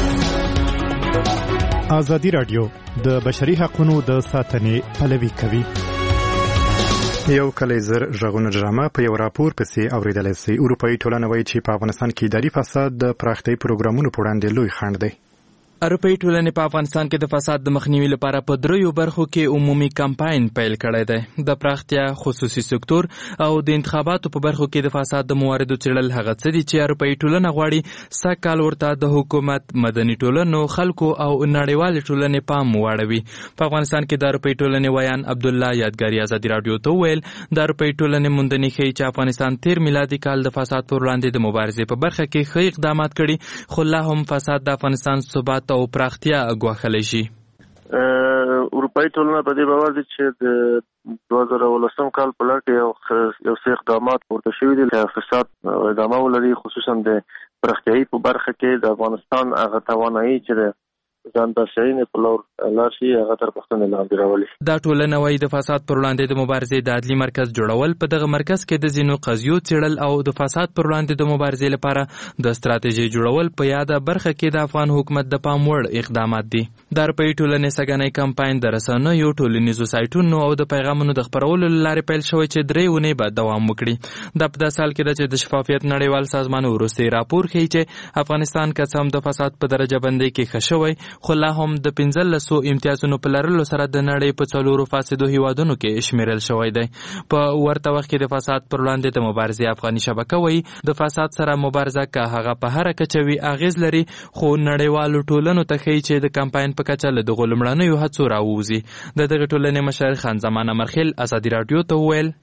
ازادي راډیو د بشري حقوقو د ساتنې پلوي کوي. یو کلی زر ژغورنه ډرامه په یو راپور پسې اوریدل شي. اروپایي ټولنه وایي چې په افغانستان کې اداري فساد د پراختیايي پروګرامونو په وړاندې لوی خنډ دی. اروپایي ټولنې په افغانستان کې د فساد د مخنیوي لپاره په 3 برخو کې عمومي کمپاین پیل کړی دی. د پراختیا، خصوصي سکتور او د انتخاباتو په برخو کې د فساد د مواردو څېړل هغه څه دي چې اروپایي ټولنه غواړي سږکال ورته د حکومت، مدني ټولنو، خلکو او نړیوالې ټولنې پام واړوي. په افغانستان کې د اروپایي ټولنې ویان عبدالله یادګاري ازادي راډیو ته وویل د اروپایي ټولنې موندنې ښیي چې افغانستان تیر میلادي کال د فساد پر وړاندې د مبارزې په برخه کې ښه اقدامات کړي، خو لا هم فساد د افغانستان ثبات او پراختیا ګواښلی شي. اروپایي ټولنه په دې باور دي چې د 2019 کال په لړ کې یو څه اقدامات پورته شوي دي چې فساد ادامه ولري، خصوصا د پراختیايي په برخه کې د افغانستان هغه توانایي چې ځان بسیاینې په لار شي هغه تر پوښتنې لاندې راولي. دا ټولنه وایي د فساد پر وړاندې د مبارزې د عدلي مرکز جوړول، په دغه مرکز کې د ځینو قضیو څېړل او د فساد پر وړاندې د مبارزې لپاره د ستراتیژۍ جوړول په یاده برخه کې د افغان حکومت د پام وړ اقدامات دي. د اروپایي ټولنې سږنی کمپاین د رسنیو، ټولنیزو سایټونو او د پیغامونو د خپرولو له لارې پیل شوی چې 3 اونۍ به دوام وکړي. دا په داسې حال کې ده چې د شفافیت نړیوال سازمان وروستی راپور ښیي چې افغانستان که څه هم د فساد په درجه بندۍ کې ښه شوی، خو لا هم د 15 امتیازونو په لرلو سره د نړۍ په 4 فاسدو هیوادونو کې شمیرل شوی دی. په ورته وخت کې د فساد پر وړاندې د مبارزې افغاني شبکه وایي د فساد سره مبارزه که هغه په هر کچه وي اغیز لري، خو نړیوالو ټولنو ته ښیي چې د کمپاین په کچه له دغو لومړنیو هڅو راووځي. د دغې ټولنې مشر خان زمان امرخیل ازادي راډیو ته وویل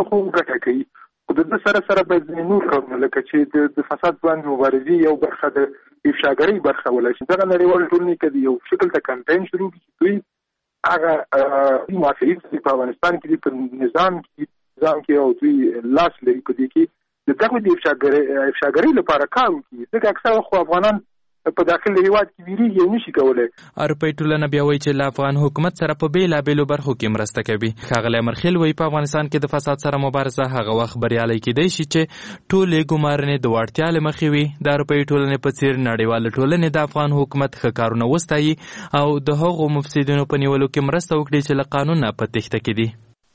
د سره باید نور کارونه لکه چې د فساد باندې مبارزې یو برخه د افشاګرۍ برخه ولای شي. دغه نړیوال ټولنې کې یو شکل د کمپاین شروع کړي، دوی هغه موافقین په افغانستان کې په نظام کې او دوی لاس لري په دې کې د دغه د افشاګرۍ لپاره کار وکړي. ځکه اکثره خو افغانان په داخل هیواد کې ویریږي او نشي کولای. اروپایي ټولنه بیا وایي چې له افغان حکومت سره په بیلابیلو برخو کې مرسته کوي. ښاغلی امرخیل وایي په افغانستان کې د فساد سره مبارزه هغه وخت بریالی کیدای شي چې ټولې ګمارنې د وړتیا له مخې وي. د اروپایي ټولنې په څیر نړیواله ټولنې د افغان حکومت ښه کارونه وستایي او د هغو مفسدینو په نیولو کې مرسته وکړي چې له قانون نه په تېښته کې دي.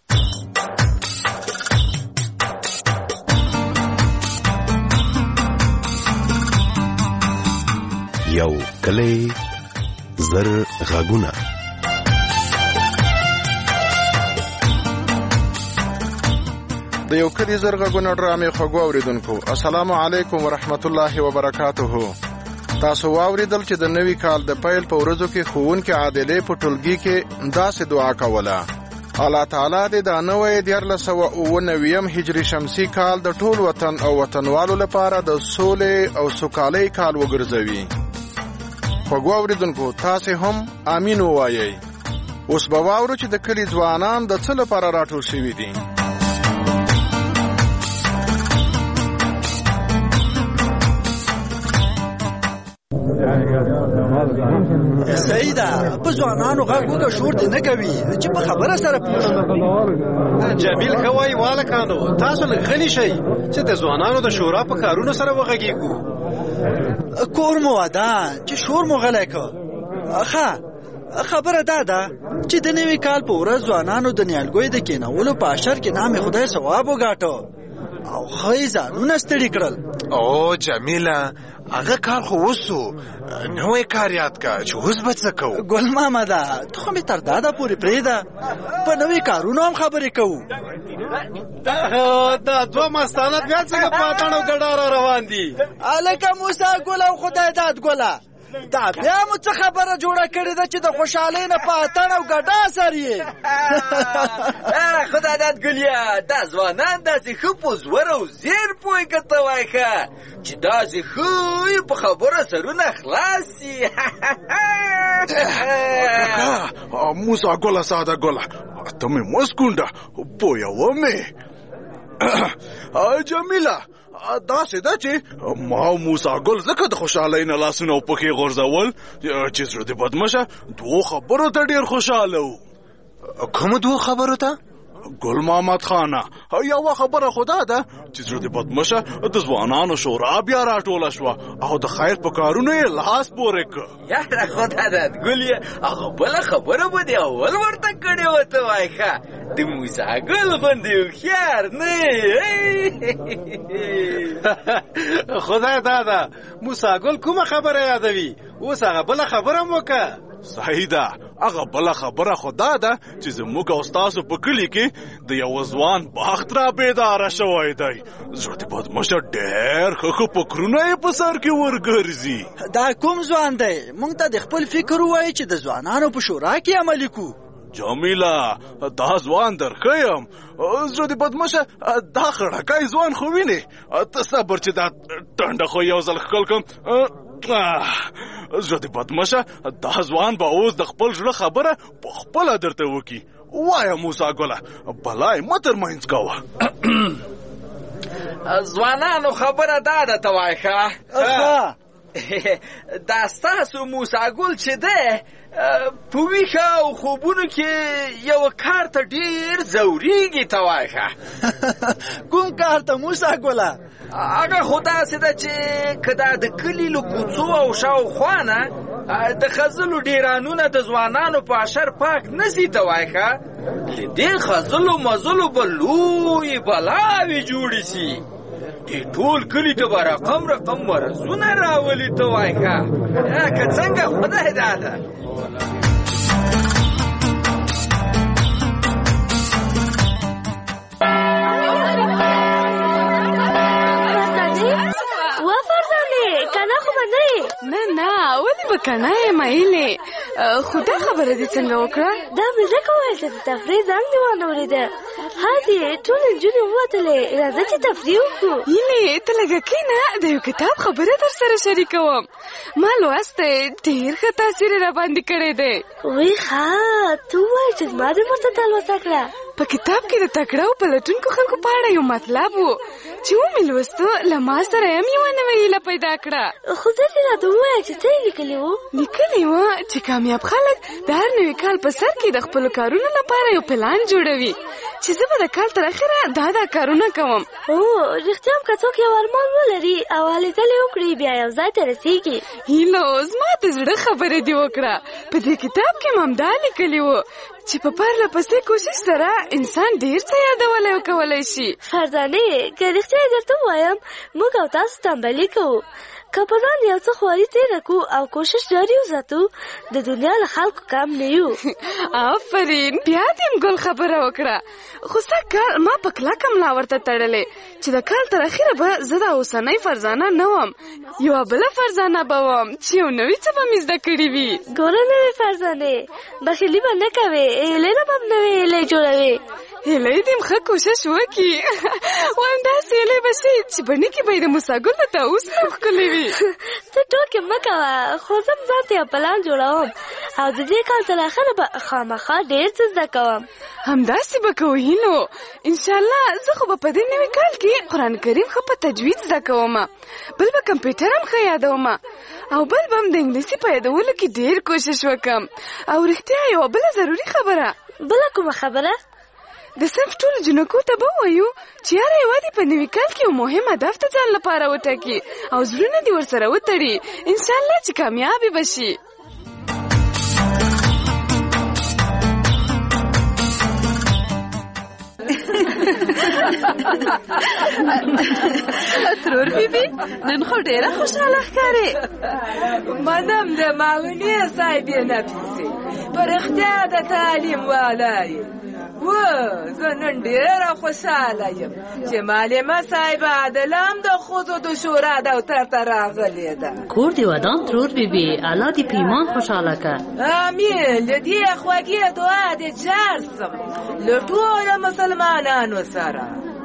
یو کلی زر غږونه. د یو کلی زر غږونه ډرامې خوږو اوریدونکو، السلام علیکم ورحمت الله وبرکاته. تاسو واوریدل چې د نوي کال د پیل په ورځو کې ښوونکي عادلې په ټولګي کې داسې دعا کوله: الله تعالی دې دا نوی 1499 هجري شمسي کال د ټول وطن او وطنوالو لپاره د سولې او سوکالۍ کال وګرځوي. خوږو اوریدونکو، تاسې هم امین ووایئ. اوس به واورو چې د کلي ځوانان د څه لپاره راټول شوي دي. سیده په ځوانانو غږ وکړه، شور دې نه کوي چې په خبره سره پوه. جمیل ښه وایي والکانو، تاسو لږ غلي شئ چې د ځوانانو د شورا په کارونو سره وغږیږو. کور مو ودان چې شور مو غلی کو. خبره دا ده چې د نوي کال په ورځ ځوانانو د نیالګیو د کېنولو په اشر کې نام خدای ثواب وګاټو او ښایي ځانونه ستړي کړل. او جمیله هغه کار خو اوسو، نوی کار یاد کا چې اوس به څه کوو. ګل مامده ته خو مې تر داده پورې پرېږده، په نوي کارونو هم خبرې کوو. دا دوه مستانه بیا څنګه په اتڼ او ګډا روان دي؟ هلکه موسی ګل او خدای داد ګله، دا بیا مو څه خبره جوړه کړې ده چې د خوشحالۍ نه په اتڼ او ګډا سر یې؟ خدای داد ګلیا، دا ځوانان داسې ښه په زور او زیر پوهې که ته وایې ښه چې داسې ښه په خبره سرونه خلاص سي. موسی ګله ساده ګله ته مې مسکونډه پوهوه مې. جمیله داسې ده چې ما او موسی ګل ځکه د خوشحالۍ نه لاسونه او پښې غورځول چې زړه دې بدمشه دوو خبرو ته ډېر خوشحاله وو. کومو دوو خبرو ته؟ ګل محمد خانه، یوه خبره خو دا ده چې زړه دې بدمشه د ځوانانو شورا بیا راټوله شوه او د خیر په کارونو یې لاس پورې کړ. یاره خدای داد ګلیا، هغه بله خبره به دې اول ورته کړې وه ته وایې ښه د موسی ګل غوندې هوښیار نه یې. خدای داده موسی ګل کومه خبره یادوي؟ اوس هغه بله خبره هم وکړه. صحیح ده، هغه بله خبره خو دا ده چې زموږ او ستاسو په کلي کې د یوه ځوان بخت را بیداره شوی دی. زړه دې بدمشه ډېر ښه فکرونه یې په سر کې ورګرځي. دا کوم ځوان دی؟ موږ ته د خپل فکر ووایي چې د ځوانانو په شورا کې عملي کو. جمیله دا ځوان درښیم، زړه دې بدمشه دا خړکی ځوان خو وینې. ته صبر چې دا ټنډه خو یو ځل ښکل کړم. زړه دې بدمشه دا ځوان به اوس د خپل زړه خبره په خپله درته وکړي. وایه موسی ګله بلا یې مه ترمنځ کوه. ځوانانو خبره دا ده ته وایې ښه دا ستاسو موسی ګل چې دی په ویښه او خوبونو کې یو کار ته ډېر ځورېږي ته وایې ښه. کوم کار ته موسی ګله؟ هغه خو داسې ده چې که دا د کلي له کوڅو او شاوخوا نه د خځلو ډېرانونه د ځوانانو په اشر پاک نه سي ته وایې ښه، له دې خځلو مزلو به لویې بلاوې جوړې سي. دې ټول کلي ته به رقم مرضونه راولي ته وایې ښه که څنګه خدای داده. نه ولې به کنه یې مایلې، خو دا خبره دې څنګه وکړه؟ دا مې ځکه وویل چې د تفریح زنګ دې وانه اورېده. هادي ټولې نجونې ووتلې، راځه چې تفریح وکړو. هیلې ته لږه کښېنه، د یو کتاب خبره در سره شریکوم. ما لوستی، ډېر ښه تاثیر یې راباندې کړی دی. وی ښه ته ووایه چې زما دې ورته تلوسه کړه. په کتاب کې د تکړه او پلټونکو خلکو په اړه یو مطلب و چې ومې لوستو، له ما سره هم یوه نوې هیله پیدا کړه. خو دلته راته ووایه چې څه یې لیکلي وو؟ لیکلي وه چې کامیاب خلک د هر نوي کال په سر کې د خپلو کارونو لپاره یو پلان جوړوي چې زه به د کال تر اخره دا کارونه کوم. او رښتیا هم که څوک یو ارمان ولري او هلې ځلې وکړي بیا یو ځای ته رسېږي. هیلو زما د زړه خبرې دې وکړه. په دې کتاب کې هم همدا لیکلي وو چې په پرله پسې کوشش سره انسان ډېر څه یادولی او کولی شي. فرزانې که رښتیا یې درته ووایم موږ او تاسو تنبلي کوو. که په ځان یو څه خواري تېره کړو او کوشش جاري وساتو د دنیا له خلکو کم نه یو. آفرین، بیا دې هم ګل خبره وکړه. خو سږ کال ما په کلکه ملا ورته تړلې چې د کال تر اخره به زه د اوسنۍ فرزانه نه وم، یوه بله فرزانه به وم چې یو نوي څه به مې زده کړي وي. ګوره نوې فرزانې بخیلي به نه کوې، هیلې نه به هم نوې هیلې جوړوې. هیلې دې هم ښه کوشش وکړي. وایم داسې هیلې به شي چې بڼې به یې د موسی ګل له طاووس نه ښکلې وي. ته ټوکې مه کوه، خو زه هم ځان ته یو پلان جوړوم او د دې کال تر اخره به خامخا ډېر څه زده کوم. همداسې به کوو هیلو، انشاءالله. زه خو به په دې نوي کال کې قرآن کریم ښه په تجوید زده کوم، بل به کمپیوټر هم ښه یادوم او بل به هم د انګلیسي په یادولو کې ډېر کوشش وکړم. او رښتیا یوه بله ضروري خبره. بله کومه خبره؟ د صنف ټولو جنکو ته به ووایو چې هره یوه دې په نوي کال کې یو مهم هدف ته ځان لپاره وټاکي او زړونه دې ورسره وتړي، انشاءالله چې کامیابې به شي. ترور بیبي نن خو ډېره خوشحاله ښکارې. منم د معاونې صاحبې نفیسې، په رښتیا د تعلیم والا یې. زه نن ډېره خوشحاله یم چې معلمه صاحبه عادله هم د ښځو د شورا دفتر ته راغلې ده. کور دې ودان ترور بیبي، الله دې په ایمان خوشحاله که. امین. له دې خوږې دعا دې جار سم له ټولو مسلمانانو سره.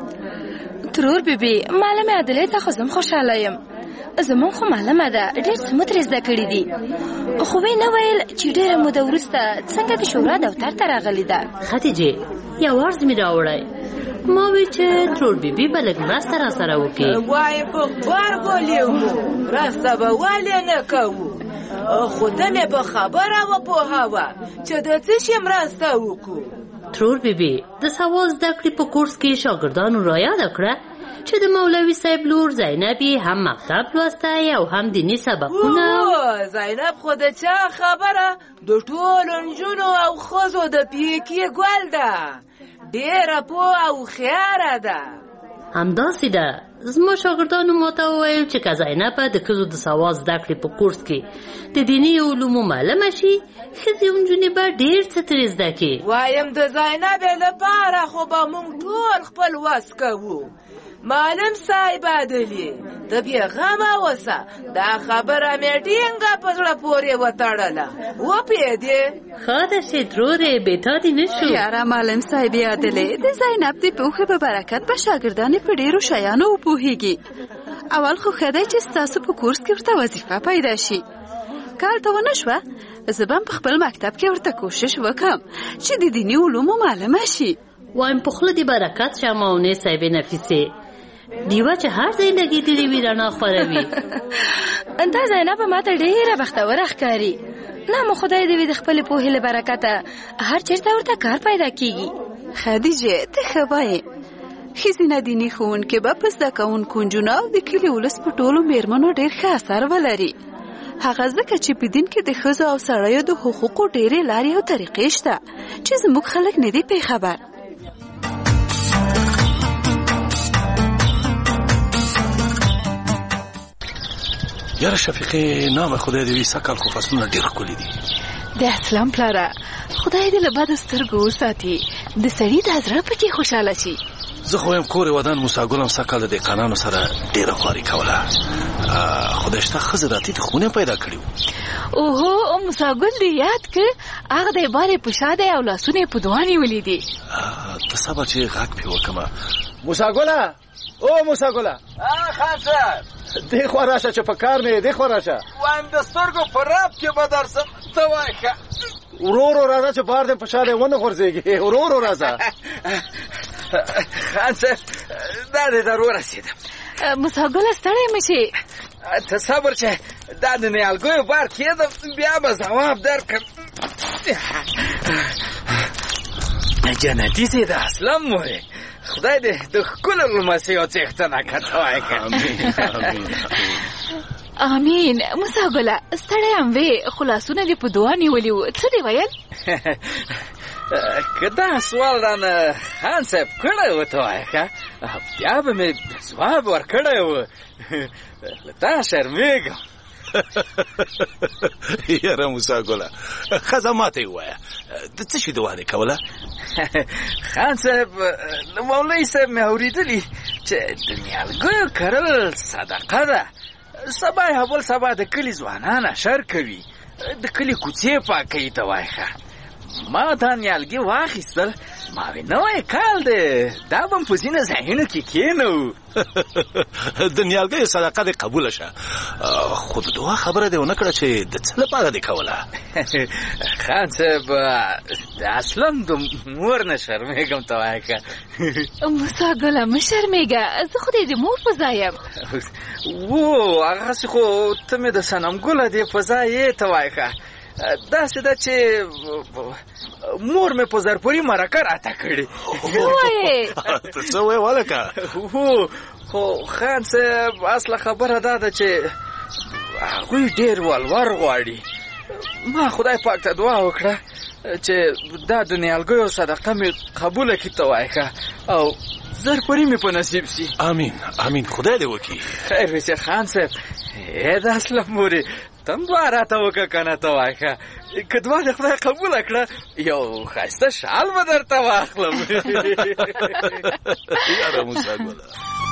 ترور بیبي معلمه عادلې ته خو زم خوشحاله یم. زمون خو معلمه ده، ډېر څه مو ترې زده کړي دي، خو وی نه ویل چې ډېره موده وروسته څنګه د شورا دفتر ته راغلې ده. خدیجې یو عرض مې راوړی، ما وی چې ترور بیبي به لږ مرسته راسره وکړي. وایم په غبرګولې وو، مرسته به ولې نه کوو، خو ته مې په خبره وپوهوه چې د څه شي مرسته وکړو. ترور بیبي د سواد زده کړې په کورس کې شاګردانو رایاده کړه چې د مولوي صاحب لور زینب هم مکتب لوستی او هم دیني سبقونه. زینب خو د چا خبره، د ټولو نجونو او ښځو د پیکې ګل ده، ډېره پوه او هوښیاره ده. همداسې ده، زما شاګردانو ماته وویل چې که زینب د ښځو د سواد زده کړې په کورس کې د دیني علومو معلمه شي، ښځې او نجونې به ډېر څه ترې زده کړي. وایم د زینبې لپاره خو به موږ ټول خپل وس کوو. معلم صاحب عادلې ته بېغمه اوسه، دا خبره مې ټینګه په زړه پورې وتړله، وپوهېدې؟ ښه ده چې ترورې بېتا دې نه شو. یاره معلم صاحب عادلې د زینب د پوهې په برکت به شاګردانې په ډېرو شیانو وپوهېږي. اول خو ښه دی چې ستاسو په کورس کې ورته وظیفه پیدا شي. کار ته ونه شوه، زه به په خپل مکتب کې ورته کوشش وکړم چې د دیني علومو معلمه شي. وایم په خوله دې برکت شه معاونې صاحبې نفیسې، دیوه چې هر ځای لګېدلې وي رڼا خوروي. دا زینبه ماته ډېره بختوره ښکاري. نه مو خدای دې وي د خپلې پوهې له برکته هر چېرته ورته کار پیدا کېږي. خدیجې ته ښه وایې، ښځینه دیني ښوونکې به په زده کوونکو نجونو او د کلي ولس په ټولو مېرمنو ډېر ښه اثر ولري. هغه ځکه چې په دین کې د ښځو او سړیو د حقوقو ډېرې لارې او طریقې شته چې زموږ خلک نه دي پې خبر. یاره شفیقې نامه خدای دې وي، سږکال خو فصلونه ډېر ښکلي دي. د اسلام پلاره خدای دې له بدو سترګو وساتي، د سړي د زړه پکې خوشحاله شي. زه خو وایم کور ودان موساګل هم سږکال د دهقانانو سره ډېره خواري کوله. خدای شته ښځه راتې د خونه پیدا کړي وو. اوهو موساګل دې یاد کړ، هغه د بارې په شا دی او لاسونه یې په دعا نیولي دي. ته صبر چې غږ پې وکړمه. موساګله او موساګله. خان صاحب دې خوا راشه چې په کار مې دې خوا راشه. وایم د سترګو په راب کې به درسم، ته وایه ښه. ورو ورو راځه چې بار دې په شا دې ونه غورځېږي، ورو ورو راځه. خان صاحب دا دې در ورسېدم. موساګله ستړی مه شې. ته صبر چې دا د نیالګیو بار کېدم، بیا به ځواب درکړم. جنتي سي د اسلام مورې، خدای دې د ښکلو لمسیو څښتنه کړه. امین. موساګله ستړی هم وې، خو لاسونه دې په دعا نیولي وو، څه دې ویل؟ که دا سوال رانه خان صاحب کړی و ته وایه ښه، بیا به مې ځواب ورکړی و. له تا شرمېږم. یاره موساګله ښځه ماته یې ووایه، د څه شي دعا دې کوله؟ خان صاحب له مولوي صاحب مې اورېدلي چې د نیالګیو کرل صدقه ده. سبا یا بل سبا د کلي ځوانان اشر کوي، د کلي کوڅې پاکوي. ته وایه ښه، ما دا نیالګي واخیستل، ما وی نوی کال دی، دا به م په ځینو ځایونو کې کښېنوو. د نیالګیو صدقه دې قبوله شه، خو د دعا خبره دې ونه کړه چې د څه لپاره دې کوله؟ خان صاحب د اصلا د مور نه شرمېږم. ته وایه ښه. موساګله مه شرمېږه، زه خو دې د مور په ځای یم. و هغسې خو ته مې د صنمګله دې په ځای یې. ته وایه ښه، داسې ده چې مور مې په زرپوري مرکه راته کړې. ته څه وایې ولکه؟ هو خو خان صاحب اصله خبره دا ده چې هغوی ډېر ولور غواړي. ما خدای پاک ته دعا وکړه چې دا د نیالګیو صدقه مې قبوله کړي ته وایښه او زرپوري مې په نصیب سي. امین امین، خدای دې وکړي. خیر وسې خان صاحب. د اصله مورې ته هم دعا راته وکړه که نه ته وایښه. که دعا دې خدای قبوله کړه یو ښایسته شال به درته واخلم. یاره موسی ګله.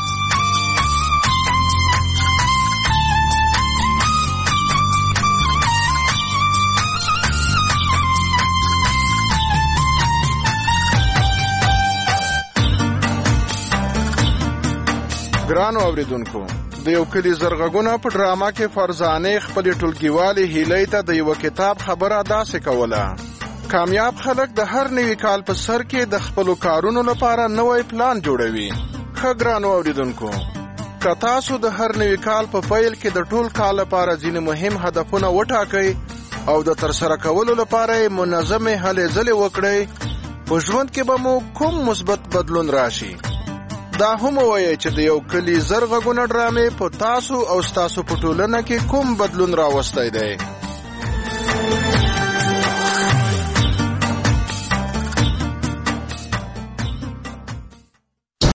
ګرانو اوریدونکو، د یو کلی زرغونه په ډرامه کې فرزانه خپل ټولګیوالې هیلې ته د یو کتاب خبره داسې کوله. کامیاب خلک د هر نوي کال په سر کې د خپل کارونو لپاره نوې پلان جوړوي. ښه ګرانو اوریدونکو، که تاسو د هر نوي کال په پیل کې د ټول کال لپاره ځینې مهم هدفونه وټاکئ او د ترسره کولو لپاره منظمې هلې ځلې وکړئ، په ژوند کې به مو کوم مثبت بدلون راشي. دا هم وایي چې د یو کلی زرغونه ډرامې په تاسو او ستاسو په ټولنه کې کوم بدلون راوستی دی.